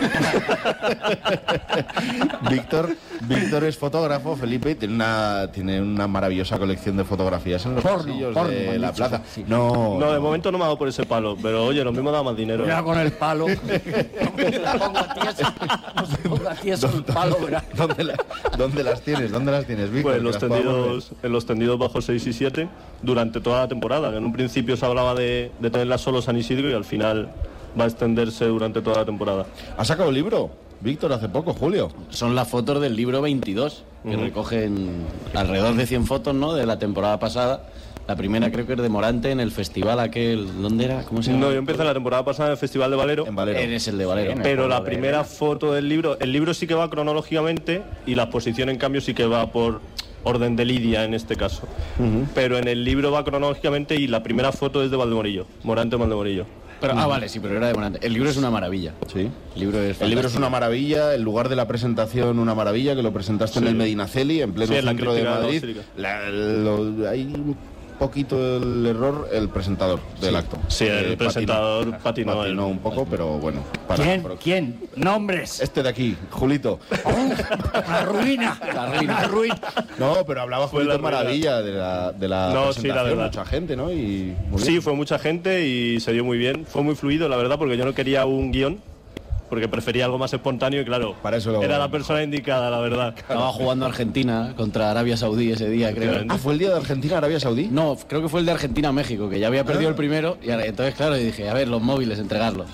S2: Víctor, Víctor es fotógrafo, Felipe, y tiene una, tiene una maravillosa colección de fotografías en los
S11: porno,
S2: pasillos
S11: porno,
S2: de la
S11: dicho,
S2: plaza.
S11: Sí.
S2: No,
S10: no, de momento no me hago por ese palo, pero oye, lo mismo da más dinero.
S11: Mira con el palo. Pongo a ti eso, pongo a ti eso el palo,
S2: ¿Dónde, la, ¿Dónde las tienes? ¿Dónde las tienes, Víctor?
S10: Pues en los, tendidos, en los tendidos bajo seis y siete durante toda la temporada. Que en un principio se hablaba de, de tenerlas solo San Isidro y al final va a extenderse durante toda la temporada.
S2: ¿Has sacado el libro, Víctor, hace poco, Julio?
S4: Son las fotos del libro veintidós, que uh-huh. recogen alrededor de cien fotos, ¿no?, de la temporada pasada. La primera creo que es de Morante en el festival aquel... ¿Dónde era? ¿Cómo se llama?
S10: No, yo empecé la temporada pasada en el Festival de Valero.
S2: En Valero.
S4: Eres el de Valero.
S10: Sí, pero la primera foto del libro... El libro sí que va cronológicamente y la exposición, en cambio, sí que va por orden de Lidia, en este caso. Uh-huh. Pero en el libro va cronológicamente y la primera foto es de Valdemorillo. Morante Valdemorillo.
S4: Pero, ah, vale, sí, pero era de Morante. El libro es una maravilla.
S2: Sí.
S4: El libro es
S2: El libro es una maravilla, el lugar de la presentación una maravilla, que lo presentaste sí. en el Medinaceli, en pleno
S10: sí, en
S2: centro de Madrid. La, lo, hay un poquito el error, el presentador del
S10: sí.
S2: acto.
S10: Sí, el eh, patinó, patinó, patinó,
S2: patinó un poco, pero bueno. Para,
S11: ¿Quién?
S2: para...
S11: ¿Quién? Nombres.
S2: Este de aquí, Julito.
S11: Oh, la ruina. La ruina. La ruina.
S2: No, pero hablaba Julito de maravilla de la, de la
S10: no,
S2: presentación,
S10: sí, la verdad.
S2: Mucha gente, ¿no? Y
S10: sí, fue mucha gente y se dio muy bien. Fue muy fluido, la verdad, porque yo no quería un guión, porque prefería algo más espontáneo y claro,
S2: Para eso lo...
S10: era la persona indicada, la verdad.
S4: Estaba jugando Argentina contra Arabia Saudí ese día, creo.
S2: Ah, ¿fue el día de Argentina-Arabia Saudí?
S4: No, creo que fue el de Argentina-México, que ya había perdido ah. el primero, y entonces, claro, dije, a ver, los móviles, entregarlos.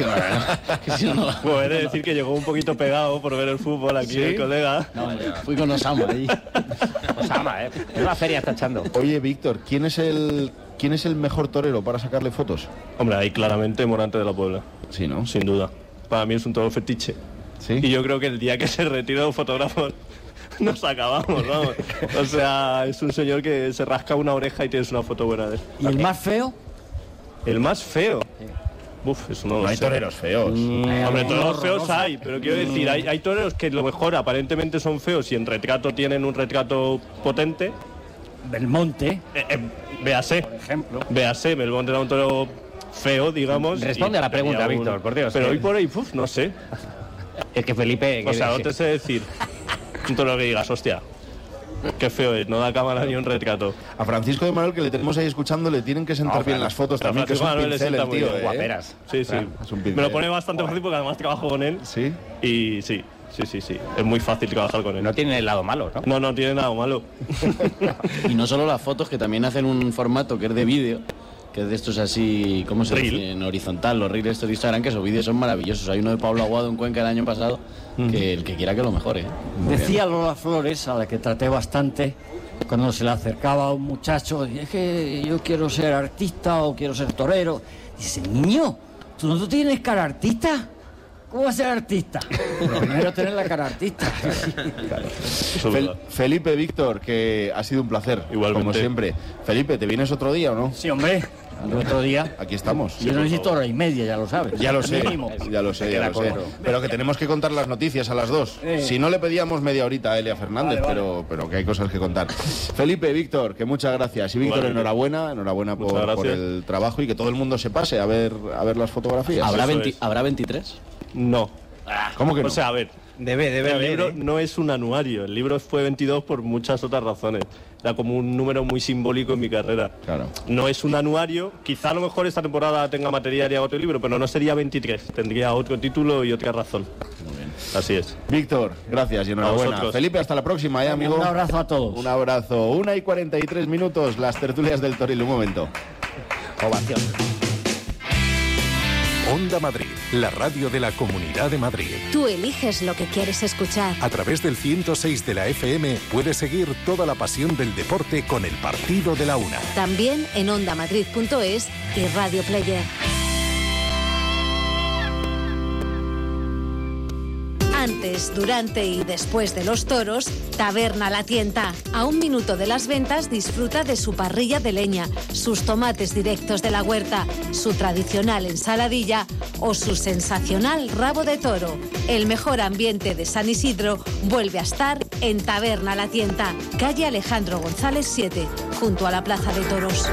S10: que si no, no... Pues he de decir que llegó un poquito pegado por ver el fútbol aquí, ¿sí? El colega.
S4: No, fui con Osama allí.
S5: Osama, ¿eh? Es una feria está echando.
S2: Oye, Víctor, ¿quién es el quién es el mejor torero para sacarle fotos?
S10: Hombre, ahí claramente Morante de la Puebla.
S2: Sí, ¿no?
S10: Sin duda. Para mí es un toro fetiche.
S2: ¿Sí?
S10: Y yo creo que el día que se retira un fotógrafo nos acabamos, vamos. O sea, es un señor que se rasca una oreja y tienes una foto buena de él.
S11: ¿Y el más feo?
S10: ¿El más feo? Sí. Uf, eso no lo
S2: no
S10: sé.
S2: hay toreros feos.
S10: Mm, hombre, toreros feos hay, pero quiero decir, hay, hay toreros que lo mejor aparentemente son feos y en retrato tienen un retrato potente.
S11: Belmonte.
S10: Eh, eh, véase.
S11: Por ejemplo.
S10: Véase, Belmonte era un toro feo, digamos.
S5: Responde a la pregunta, un... Víctor, por Dios.
S10: Pero hoy por ahí, uf, no sé.
S5: Es que Felipe...
S10: O sea, no te sé decir un toro que digas, hostia, qué feo es, no da cámara ni un retrato.
S2: A Francisco de Manuel, que le tenemos ahí escuchando, le tienen que sentar no, bien las fotos también, que es un pincel el tío, ¿eh?
S5: Guaperas.
S10: Sí, sí.
S2: Es un pincel.
S10: Me lo pone bastante fácil porque además trabajo con él.
S2: ¿Sí?
S10: Y sí, sí, sí, sí. Es muy fácil trabajar con él.
S5: No tiene el lado malo, ¿no?
S10: No, no tiene nada malo.
S4: Y no solo las fotos, que también hacen un formato que es de vídeo, que es de estos así, ¿cómo se dice? En horizontal, los reels estos de Instagram, que esos vídeos son maravillosos. Hay uno de Pablo Aguado en Cuenca el año pasado, que mm. el que quiera que lo mejore.
S11: Decía Lola Flores, a la que traté bastante, cuando se le acercaba a un muchacho, es que yo quiero ser artista o quiero ser torero. Dice, niño, ¿tú no tienes cara artista? ¿Cómo vas a ser artista? Pero primero tener la cara artista.
S2: Claro. Fel- Felipe, Víctor, que ha sido un placer, igualmente, como siempre. Felipe, ¿te vienes otro día o no?
S11: Sí, hombre. El otro día.
S2: Aquí estamos.
S11: Yo sí, necesito hora y media, ya lo sabes.
S2: Ya lo sé, ya lo sé, ya lo sé. Pero que tenemos que contar las noticias a las dos. Eh. Si no, le pedíamos media horita a Elia Fernández, vale, pero, vale. pero que hay cosas que contar. Felipe, Víctor, que muchas gracias. Y Víctor, vale, enhorabuena, enhorabuena por, por el trabajo y que todo el mundo se pase a ver, a ver las fotografías.
S4: ¿Habrá, veinte, ¿Habrá veintitrés?
S10: No.
S2: ¿Cómo que no?
S10: O sea, a ver.
S3: Debe, debe
S10: el
S3: haber,
S10: libro
S3: ¿eh?
S10: no es un anuario, el libro fue veintidós por muchas otras razones. Era como un número muy simbólico en mi carrera.
S2: Claro.
S10: No es un anuario, quizá a lo mejor esta temporada tenga material y haga otro libro, pero no sería veintitrés, tendría otro título y otra razón. Muy bien. Así es.
S2: Víctor, gracias y enhorabuena. Felipe, hasta la próxima, ¿eh, amigo?
S11: Un abrazo a todos.
S2: Un abrazo. Una y cuarenta y tres minutos, las tertulias del Toril. Un momento.
S5: Ovación.
S1: Onda Madrid, la radio de la Comunidad de Madrid.
S6: Tú eliges lo que quieres escuchar.
S1: A través del ciento seis de la F M puedes seguir toda la pasión del deporte con el partido de la una.
S6: También en ondamadrid punto es y Radio Player. Antes, durante y después de los toros, Taberna La Tienta. A un minuto de las ventas disfruta de su parrilla de leña, sus tomates directos de la huerta, su tradicional ensaladilla o su sensacional rabo de toro. El mejor ambiente de San Isidro vuelve a estar en Taberna La Tienta, calle Alejandro González siete, junto a la Plaza de Toros.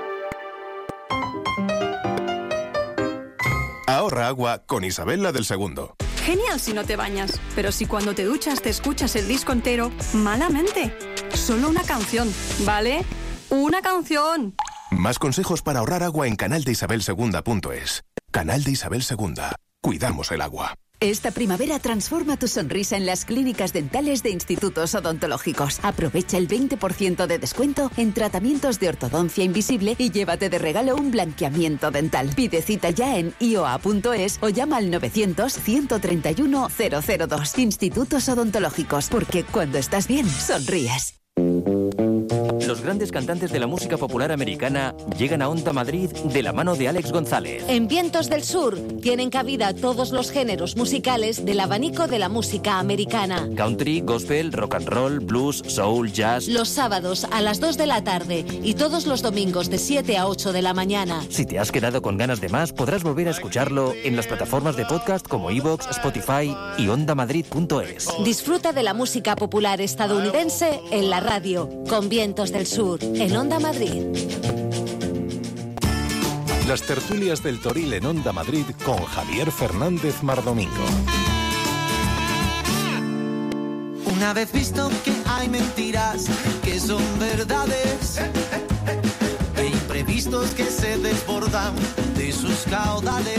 S1: Ahorra agua con Isabel la del Segundo.
S7: Genial si no te bañas, pero si cuando te duchas te escuchas el disco entero, malamente. Solo una canción, ¿vale? ¡Una canción!
S1: Más consejos para ahorrar agua en canal de isabel segunda punto es. Canal de Isabel segunda. Cuidamos el agua.
S12: Esta primavera transforma tu sonrisa en las clínicas dentales de institutos odontológicos. Aprovecha el veinte por ciento de descuento en tratamientos de ortodoncia invisible y llévate de regalo un blanqueamiento dental. Pide cita ya en i o a punto es o llama al novecientos, ciento treinta y uno, cero cero dos. Institutos odontológicos, porque cuando estás bien, sonríes.
S8: Los los grandes cantantes de la música popular americana llegan a Onda Madrid de la mano de Alex González.
S6: En Vientos del Sur tienen cabida todos los géneros musicales del abanico de la música americana.
S8: Country, gospel, rock and roll, blues, soul, jazz.
S6: Los sábados a las dos de la tarde y todos los domingos de siete a ocho de la mañana.
S8: Si te has quedado con ganas de más, podrás volver a escucharlo en las plataformas de podcast como iVoox, Spotify y onda madrid punto es.
S6: Disfruta de la música popular estadounidense en la radio, con Vientos del Sur, en Onda Madrid.
S1: Las tertulias del Toril en Onda Madrid con Javier Fernández Mardomingo.
S9: Una vez visto que hay mentiras que son verdades e imprevistos que se desbordan de sus caudales.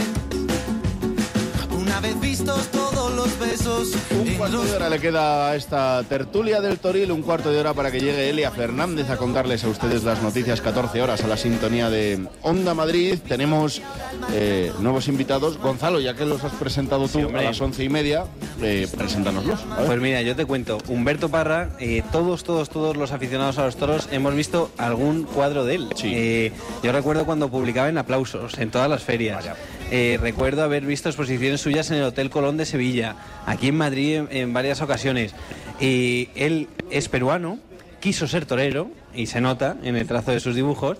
S9: Una vez vistos todos los besos.
S2: Un cuarto de hora le queda a esta tertulia del Toril, un cuarto de hora para que llegue Elia Fernández a contarles a ustedes las noticias. Catorce horas a la sintonía de Onda Madrid. Tenemos eh, nuevos invitados. Gonzalo, ya que los has presentado tú, sí, a las once y media, eh, preséntanoslos.
S3: Pues mira, yo te cuento. Humberto Parra, eh, todos, todos, todos los aficionados a los toros hemos visto algún cuadro de él.
S2: Sí.
S3: Eh, yo recuerdo cuando publicaba en Aplausos, en todas las ferias. Eh, recuerdo haber visto exposiciones suyas en el Hotel Colón de Sevilla, aquí en Madrid en, en varias ocasiones. Y él es peruano, quiso ser torero, y se nota en el trazo de sus dibujos.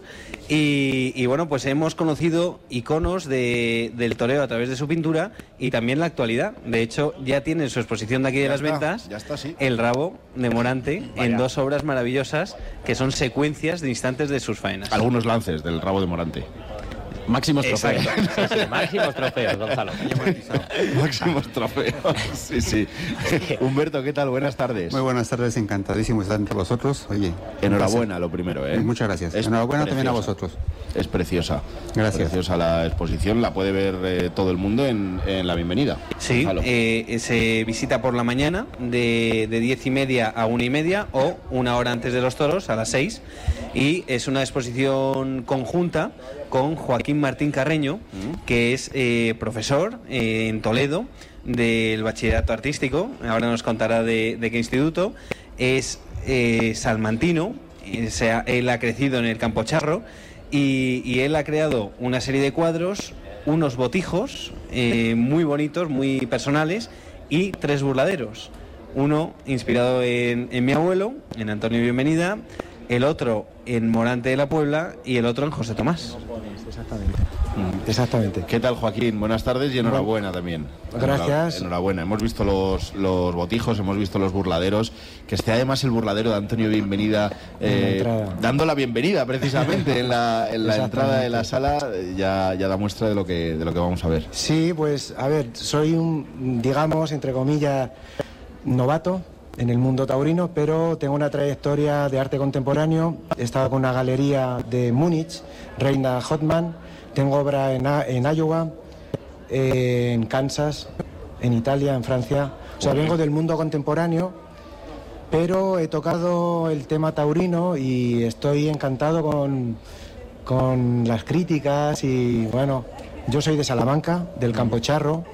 S3: Y, y bueno, pues hemos conocido iconos de, del toreo a través de su pintura y también la actualidad. De hecho, ya tiene en su exposición de aquí de las Ventas
S2: ya está, sí.
S3: El rabo de Morante.
S2: Vaya.
S3: En dos obras maravillosas que son secuencias de instantes de sus faenas.
S2: Algunos lances del rabo de Morante.
S4: Máximos trofeos.
S5: Sí, sí, máximos trofeos, Gonzalo.
S2: Máximos trofeos. Sí, sí. Humberto, ¿qué tal? Buenas tardes.
S13: Muy buenas tardes, encantadísimo estar entre vosotros. Oye,
S2: enhorabuena lo primero, ¿eh?
S13: Muchas gracias.
S2: Es
S13: enhorabuena
S2: preciosa.
S13: También a vosotros.
S2: Es preciosa.
S13: Gracias.
S2: Preciosa la exposición, la puede ver eh, todo el mundo en, en la bienvenida.
S3: Sí, eh, se visita por la mañana de, de diez y media a una y media o una hora antes de los toros, a las seis. Y es una exposición conjunta con Joaquín Martín Carreño, mm. que es eh, profesor eh, en Toledo del bachillerato artístico. Ahora nos contará de, de qué instituto. Es eh, salmantino, eh, sea, él ha crecido en el Campo Charro y, y él ha creado una serie de cuadros, unos botijos eh, muy bonitos, muy personales, y tres burladeros. Uno inspirado en, en mi abuelo, en Antonio Bienvenida, el otro en Morante de la Puebla y el otro en José Tomás.
S13: Exactamente. Exactamente.
S2: ¿Qué tal, Joaquín? Buenas tardes y enhorabuena también.
S13: Gracias.
S2: Enhorabuena. Hemos visto los, los botijos, hemos visto los burladeros. Que esté además el burladero de Antonio Bienvenida eh, la dando la bienvenida precisamente en la, en la entrada de la sala, ya, ya da muestra de lo que de lo que vamos a ver.
S13: Sí, pues a ver, soy un, digamos, entre comillas, novato en el mundo taurino, pero tengo una trayectoria de arte contemporáneo. He estado con una galería de Múnich, Reina Hotman. Tengo obra en, en Iowa, eh, en Kansas, en Italia, en Francia. O sea, vengo del mundo contemporáneo, pero he tocado el tema taurino y estoy encantado con, con las críticas. Y bueno, yo soy de Salamanca, del Campo Charro.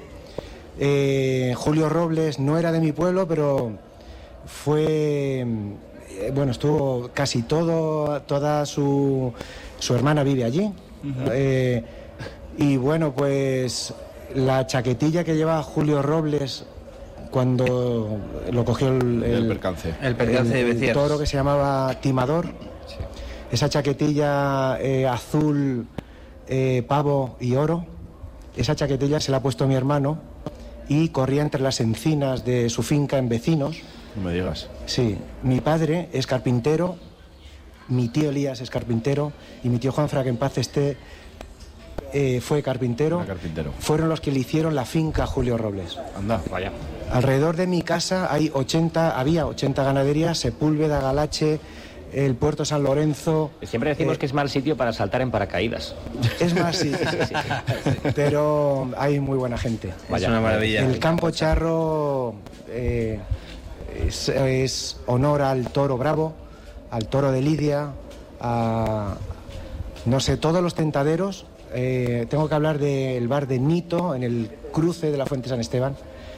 S13: Eh, Julio Robles no era de mi pueblo, pero fue, bueno, estuvo casi todo, toda su, su hermana vive allí. Uh-huh. eh, y bueno, pues la chaquetilla que lleva Julio Robles cuando lo cogió el, el,
S2: el percance,
S3: el, percance de
S13: el, el toro que se llamaba Timador, sí. Esa chaquetilla eh, azul, eh, pavo y oro, esa chaquetilla se la ha puesto mi hermano y corría entre las encinas de su finca en Vecinos.
S2: No me digas.
S13: Sí, mi padre es carpintero, mi tío Elías es carpintero y mi tío Juanfra, que en paz esté, eh, fue carpintero.
S2: carpintero.
S13: Fueron los que le hicieron la finca a Julio Robles.
S2: Anda, vaya.
S13: Alrededor de mi casa hay ochenta, había ochenta ganaderías, Sepúlveda, Galache, el Puerto San Lorenzo.
S5: Siempre decimos eh, que es mal sitio para saltar en paracaídas.
S13: Es más, sí, sí, sí, sí. Pero hay muy buena gente.
S3: Vaya, es una maravilla.
S13: El Campo Charro eh, es, es honor al toro bravo, al toro de Lidia, a, no sé, todos los tentaderos. Eh, tengo que hablar del bar de Nito, en el cruce de la Fuente San Esteban.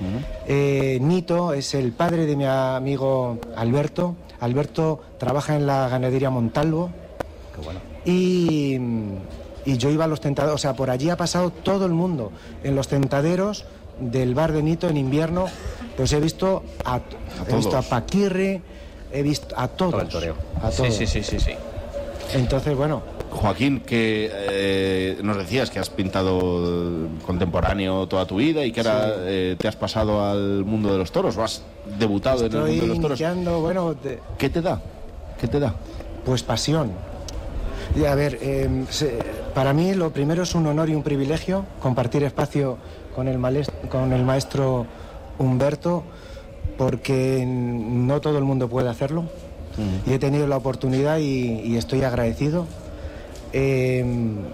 S13: Uh-huh. eh, Nito es el padre de mi amigo Alberto. Alberto trabaja en la ganadería Montalvo.
S5: Qué bueno.
S13: Y, y yo iba a los tentaderos, o sea, por allí ha pasado todo el mundo. En los tentaderos del bar de Nito en invierno, pues he visto a,
S2: a
S13: he visto a Paquirri, he visto a todos.
S5: Todo el toreo.
S13: A todos.
S3: Sí, sí, sí, sí, sí.
S13: Entonces, bueno.
S2: Joaquín, que eh, nos decías que has pintado contemporáneo toda tu vida y que ahora sí. eh, te has pasado al mundo de los toros, o has debutado
S13: Estoy
S2: en el mundo de los toros.
S13: Iniciando, bueno, de...
S2: ¿Qué te da? ¿Qué te da?
S13: Pues pasión. Y a ver, eh, se, para mí lo primero es un honor y un privilegio compartir espacio con el, maestro, con el maestro Humberto, porque no todo el mundo puede hacerlo. Mm. Y he tenido la oportunidad y, y estoy agradecido. Eh,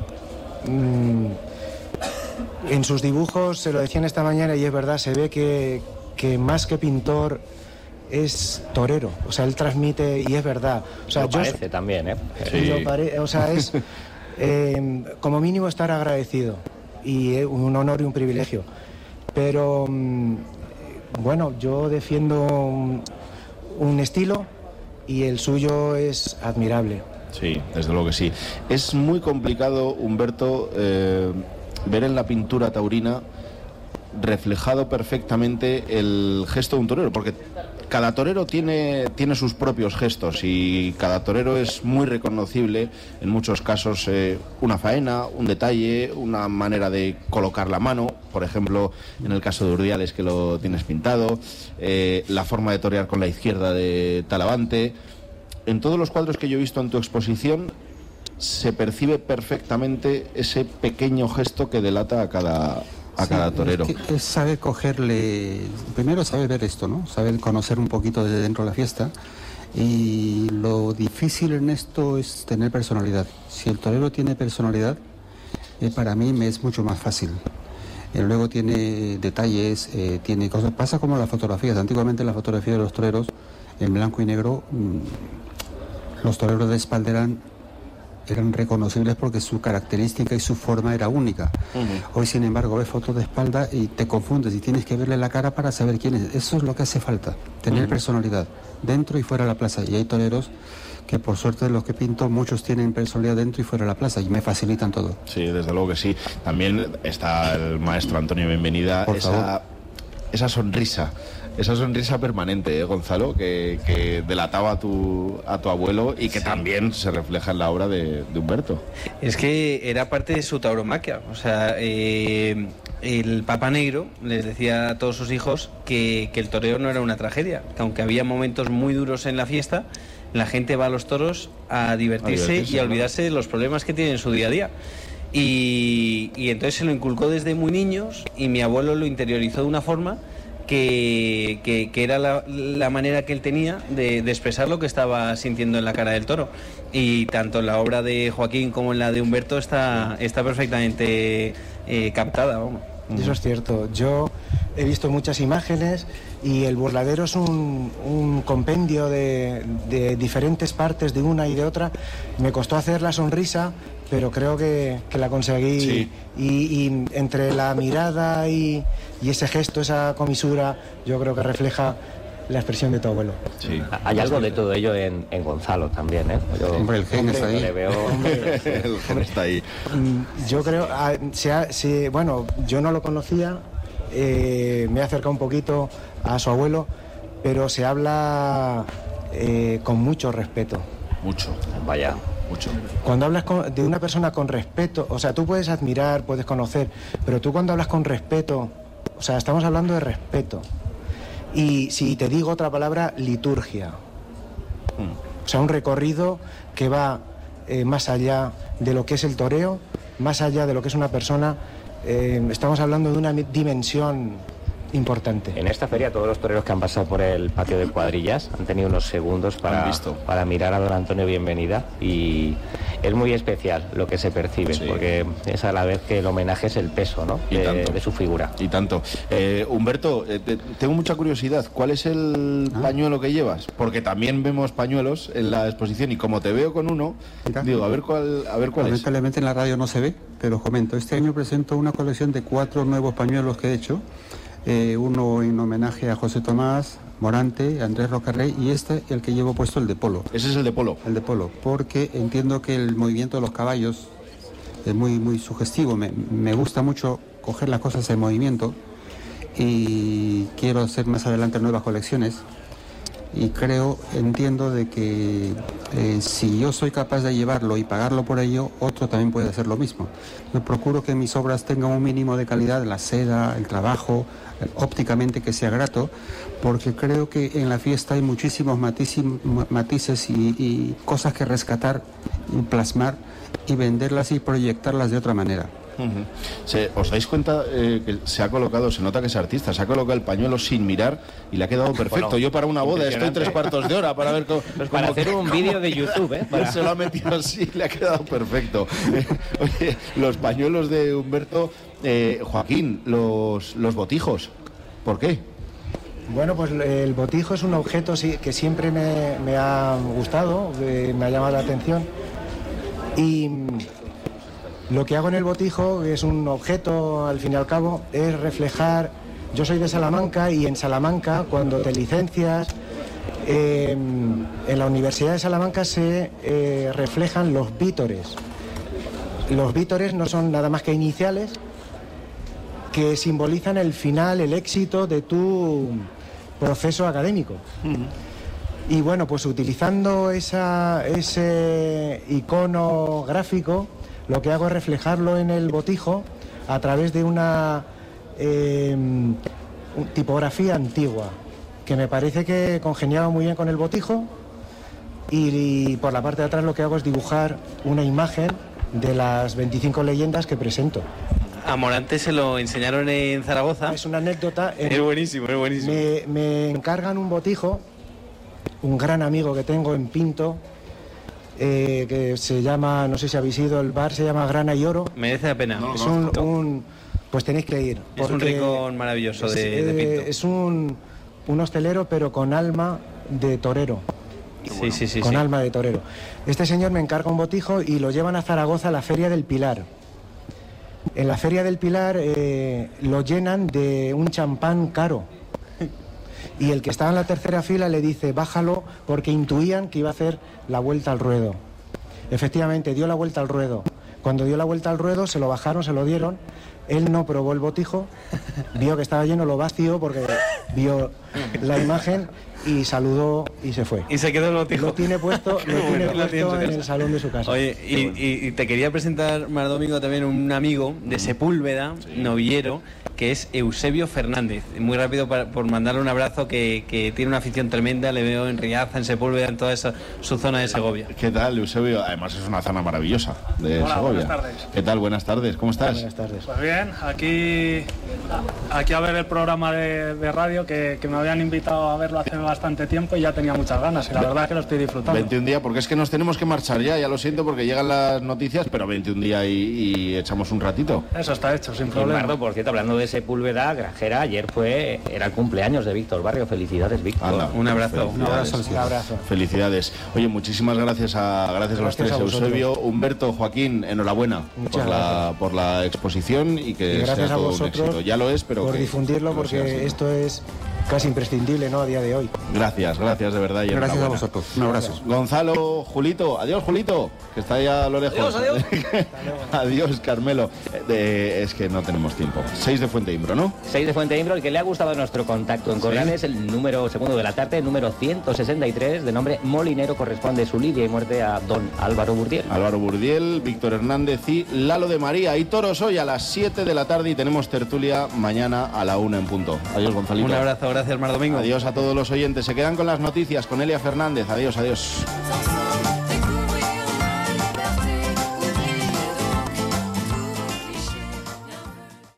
S13: mm, en sus dibujos, se lo decían esta mañana y es verdad, se ve que, que más que pintor es torero, o sea, él transmite y es verdad. O sea,
S5: lo
S13: yo,
S5: parece también, ¿eh?
S13: Sí. Lo pare, o sea, es eh, como mínimo estar agradecido y eh, un honor y un privilegio. Pero mm, bueno, yo defiendo un, un estilo y el suyo es admirable.
S2: Sí, desde luego que sí. Es muy complicado, Humberto, eh, ver en la pintura taurina reflejado perfectamente el gesto de un torero, porque cada torero tiene, tiene sus propios gestos y cada torero es muy reconocible, en muchos casos eh, una faena, un detalle, una manera de colocar la mano, por ejemplo, en el caso de Urdiales, que lo tienes pintado, eh, la forma de torear con la izquierda de Talavante. En todos los cuadros que yo he visto en tu exposición se percibe perfectamente ese pequeño gesto que delata a cada, a sí, cada torero.
S14: Es, que es saber cogerle, primero saber ver esto, ¿no? Saber conocer un poquito desde dentro de la fiesta, y lo difícil en esto es tener personalidad. Si el torero tiene personalidad, eh, para mí me es mucho más fácil. Eh, luego tiene detalles, eh, tiene cosas, pasa como las fotografías. Antiguamente la fotografía de los toreros en blanco y negro, mmm, los toreros de espalda eran, eran reconocibles porque su característica y su forma era única. Uh-huh. Hoy, sin embargo, ves fotos de espalda y te confundes y tienes que verle la cara para saber quién es. Eso es lo que hace falta, tener uh-huh. personalidad, dentro y fuera de la plaza. Y hay toreros que, por suerte de los que pinto, muchos tienen personalidad dentro y fuera de la plaza y me facilitan todo.
S2: Sí, desde luego que sí. También está el maestro Antonio Bienvenida,
S14: por
S2: esa,
S14: favor.
S2: esa sonrisa. Esa sonrisa permanente, ¿eh, Gonzalo? Que, que delataba a tu, a tu abuelo y que sí. también se refleja en la obra de, de Humberto.
S3: Es que era parte de su tauromaquia. O sea, eh, el Papa Negro les decía a todos sus hijos que, que el toreo no era una tragedia, que aunque había momentos muy duros en la fiesta, la gente va a los toros a divertirse, a divertirse y a olvidarse, ¿no?, de los problemas que tienen en su día a día. Y, y entonces se lo inculcó desde muy niños y mi abuelo lo interiorizó de una forma Que, que, que era la, la manera que él tenía de, de expresar lo que estaba sintiendo en la cara del toro. Y tanto en la obra de Joaquín como en la de Humberto está, está perfectamente eh, captada, vamos.
S13: Eso es cierto. Yo he visto muchas imágenes y el burladero es un, un compendio de, de diferentes partes, de una y de otra. Me costó hacer la sonrisa, pero creo que, que la conseguí. Sí. Y, y entre la mirada y, y ese gesto, esa comisura, yo creo que refleja la expresión de tu abuelo.
S5: Sí. Hay algo de todo ello en, en Gonzalo también, ¿eh? Yo,
S14: hombre, el gen está ahí.
S5: Le veo...
S2: el gen está ahí.
S13: Yo creo, se ha, se, bueno, yo no lo conocía, eh, me he acercado un poquito a su abuelo, pero se habla eh, con mucho respeto.
S2: Mucho.
S5: Vaya.
S2: Mucho.
S13: Cuando hablas con, de una persona con respeto, o sea, tú puedes admirar, puedes conocer, pero tú cuando hablas con respeto, o sea, estamos hablando de respeto. Y si te digo otra palabra, liturgia. Mm. O sea, un recorrido que va eh, más allá de lo que es el toreo, más allá de lo que es una persona. Eh, estamos hablando de una dimensión importante.
S5: En esta feria todos los toreros que han pasado por el patio de cuadrillas han tenido unos segundos para, para mirar a don Antonio Bienvenida, y es muy especial lo que se percibe, sí, porque es a la vez que el homenaje es el peso, ¿no?, de, de su figura.
S2: Y tanto. Eh, Humberto, eh, te, tengo mucha curiosidad, ¿cuál es el ah. pañuelo que llevas? Porque también vemos pañuelos en la exposición y como te veo con uno, Mira, digo, a ver cuál, a ver cuál es.
S14: Lamentablemente en la radio no se ve, pero os comento, este año presento una colección de cuatro nuevos pañuelos que he hecho. eh, uno en homenaje a José Tomás, Morante, Andrés Rocarrey, y este, el que llevo puesto, el de polo.
S2: ¿Ese es el de polo?
S14: El de polo, porque entiendo que el movimiento de los caballos es muy, muy sugestivo. Me, me gusta mucho coger las cosas en movimiento y quiero hacer más adelante nuevas colecciones. Y creo, entiendo de que eh, si yo soy capaz de llevarlo y pagarlo por ello, otro también puede hacer lo mismo. Yo procuro que mis obras tengan un mínimo de calidad, la seda, el trabajo, el, ópticamente que sea grato, porque creo que en la fiesta hay muchísimos matices, matices y, y cosas que rescatar, y plasmar y venderlas y proyectarlas de otra manera.
S2: Uh-huh. Se, ¿Os dais cuenta eh, que se ha colocado, se nota que es artista, se ha colocado el pañuelo sin mirar y le ha quedado perfecto? Bueno, yo para una boda estoy tres cuartos de hora para ver cómo...
S15: Pues para hacer un vídeo de YouTube, ¿eh? Para...
S2: Se lo ha metido así, le ha quedado perfecto. Oye, los pañuelos de Humberto, eh, Joaquín, los, los botijos, ¿por qué?
S13: Bueno, pues el botijo es un objeto que siempre me, me ha gustado, me ha llamado la atención, y lo que hago en el botijo, que es un objeto al fin y al cabo, es reflejar... Yo soy de Salamanca y en Salamanca, cuando te licencias, eh, en la Universidad de Salamanca se eh, reflejan los vítores. Los vítores no son nada más que iniciales que simbolizan el final, el éxito de tu proceso académico. Uh-huh. Y bueno, pues utilizando esa, ese icono gráfico, lo que hago es reflejarlo en el botijo a través de una eh, tipografía antigua, que me parece que congeniaba muy bien con el botijo, y, y por la parte de atrás lo que hago es dibujar una imagen de las veinticinco leyendas que presento.
S3: A Morante se lo enseñaron en Zaragoza.
S13: Es una anécdota.
S3: Es buenísimo, es buenísimo.
S13: Me, me encargan un botijo, un gran amigo que tengo en Pinto, Eh, que se llama, no sé si habéis ido, el bar se llama Grana y Oro.
S3: Merece la pena.
S13: No, es un, un, pues tenéis que ir.
S3: Es un rincón maravilloso de,
S13: es,
S3: de Pinto.
S13: Es un, un hostelero, pero con alma de torero.
S3: Sí, sí, sí.
S13: Con
S3: sí.
S13: alma de torero. Este señor me encarga un botijo y lo llevan a Zaragoza a la Feria del Pilar. En la Feria del Pilar eh, lo llenan de un champán caro. Y el que estaba en la tercera fila le dice, bájalo, porque intuían que iba a hacer la vuelta al ruedo. Efectivamente, dio la vuelta al ruedo. Cuando dio la vuelta al ruedo, se lo bajaron, se lo dieron. Él no probó el botijo, vio que estaba lleno, lo vació porque vio la imagen y saludó y se fue.
S3: Y se quedó el botijo.
S13: Lo tiene puesto, lo tiene
S3: bueno,
S13: puesto
S3: lo
S13: en el salón de su casa.
S3: Oye, y, bueno. y, y te quería presentar, Mar Domingo, también un amigo de Sepúlveda, sí. novillero, que es Eusebio Fernández. Muy rápido para, por mandarle un abrazo, que, que tiene una afición tremenda, le veo en Riaza, en Sepúlveda, en toda esa su zona de Segovia.
S2: ¿Qué tal, Eusebio? Además es una zona maravillosa de
S16: Hola,
S2: Segovia.
S16: Buenas tardes.
S2: ¿Qué tal? Buenas tardes, ¿cómo estás?
S13: Buenas tardes.
S16: Pues bien, aquí, aquí a ver el programa de, de radio que, que me habían invitado a verlo hace bastante tiempo y ya tenía muchas ganas y la verdad es que lo estoy disfrutando.
S2: veintiún días, porque es que nos tenemos que marchar ya, ya lo siento porque llegan las noticias, pero veintiún días y, y echamos un ratito.
S16: Eso está hecho, sin problema.
S15: Ricardo, por cierto, hablando de Sepúlveda, Grajera, ayer fue, era el cumpleaños de Víctor Barrio. Felicidades, Víctor.
S2: Anda,
S3: un abrazo.
S2: Un abrazo.
S13: Un abrazo.
S2: Felicidades. Oye, muchísimas gracias a, gracias a los tres, a Eusebio, Humberto, Joaquín, enhorabuena por la, por la exposición y que
S13: y gracias
S2: sea todo
S13: a vosotros
S2: un éxito. Ya lo es, pero
S13: por
S2: que,
S13: difundirlo,
S2: que
S13: porque esto es casi imprescindible, ¿no?, a día de hoy.
S2: Gracias, gracias de verdad. Y
S14: gracias a vosotros. Un abrazo.
S2: Gonzalo, Julito, adiós Julito, que está ya a lo lejos.
S3: Adiós, adiós.
S2: Adiós, Carmelo. De, es que no tenemos tiempo. seis de Fuente Imbro, ¿no?
S15: seis de Fuente Imbro, el que le ha gustado nuestro contacto en Corrales, ¿sí? El número segundo de la tarde, número ciento sesenta y tres, de nombre Molinero, corresponde su lidia y muerte a don Álvaro Burdiel.
S2: Álvaro Burdiel, Víctor Hernández y Lalo de María. Y toros hoy a las siete de la tarde y tenemos tertulia mañana a la una en punto. Adiós, Gonzalito.
S3: Un abrazo, gracias, Mar Domingo.
S2: Adiós a todos los oyentes. Se quedan con las noticias con Elia Fernández. Adiós, adiós.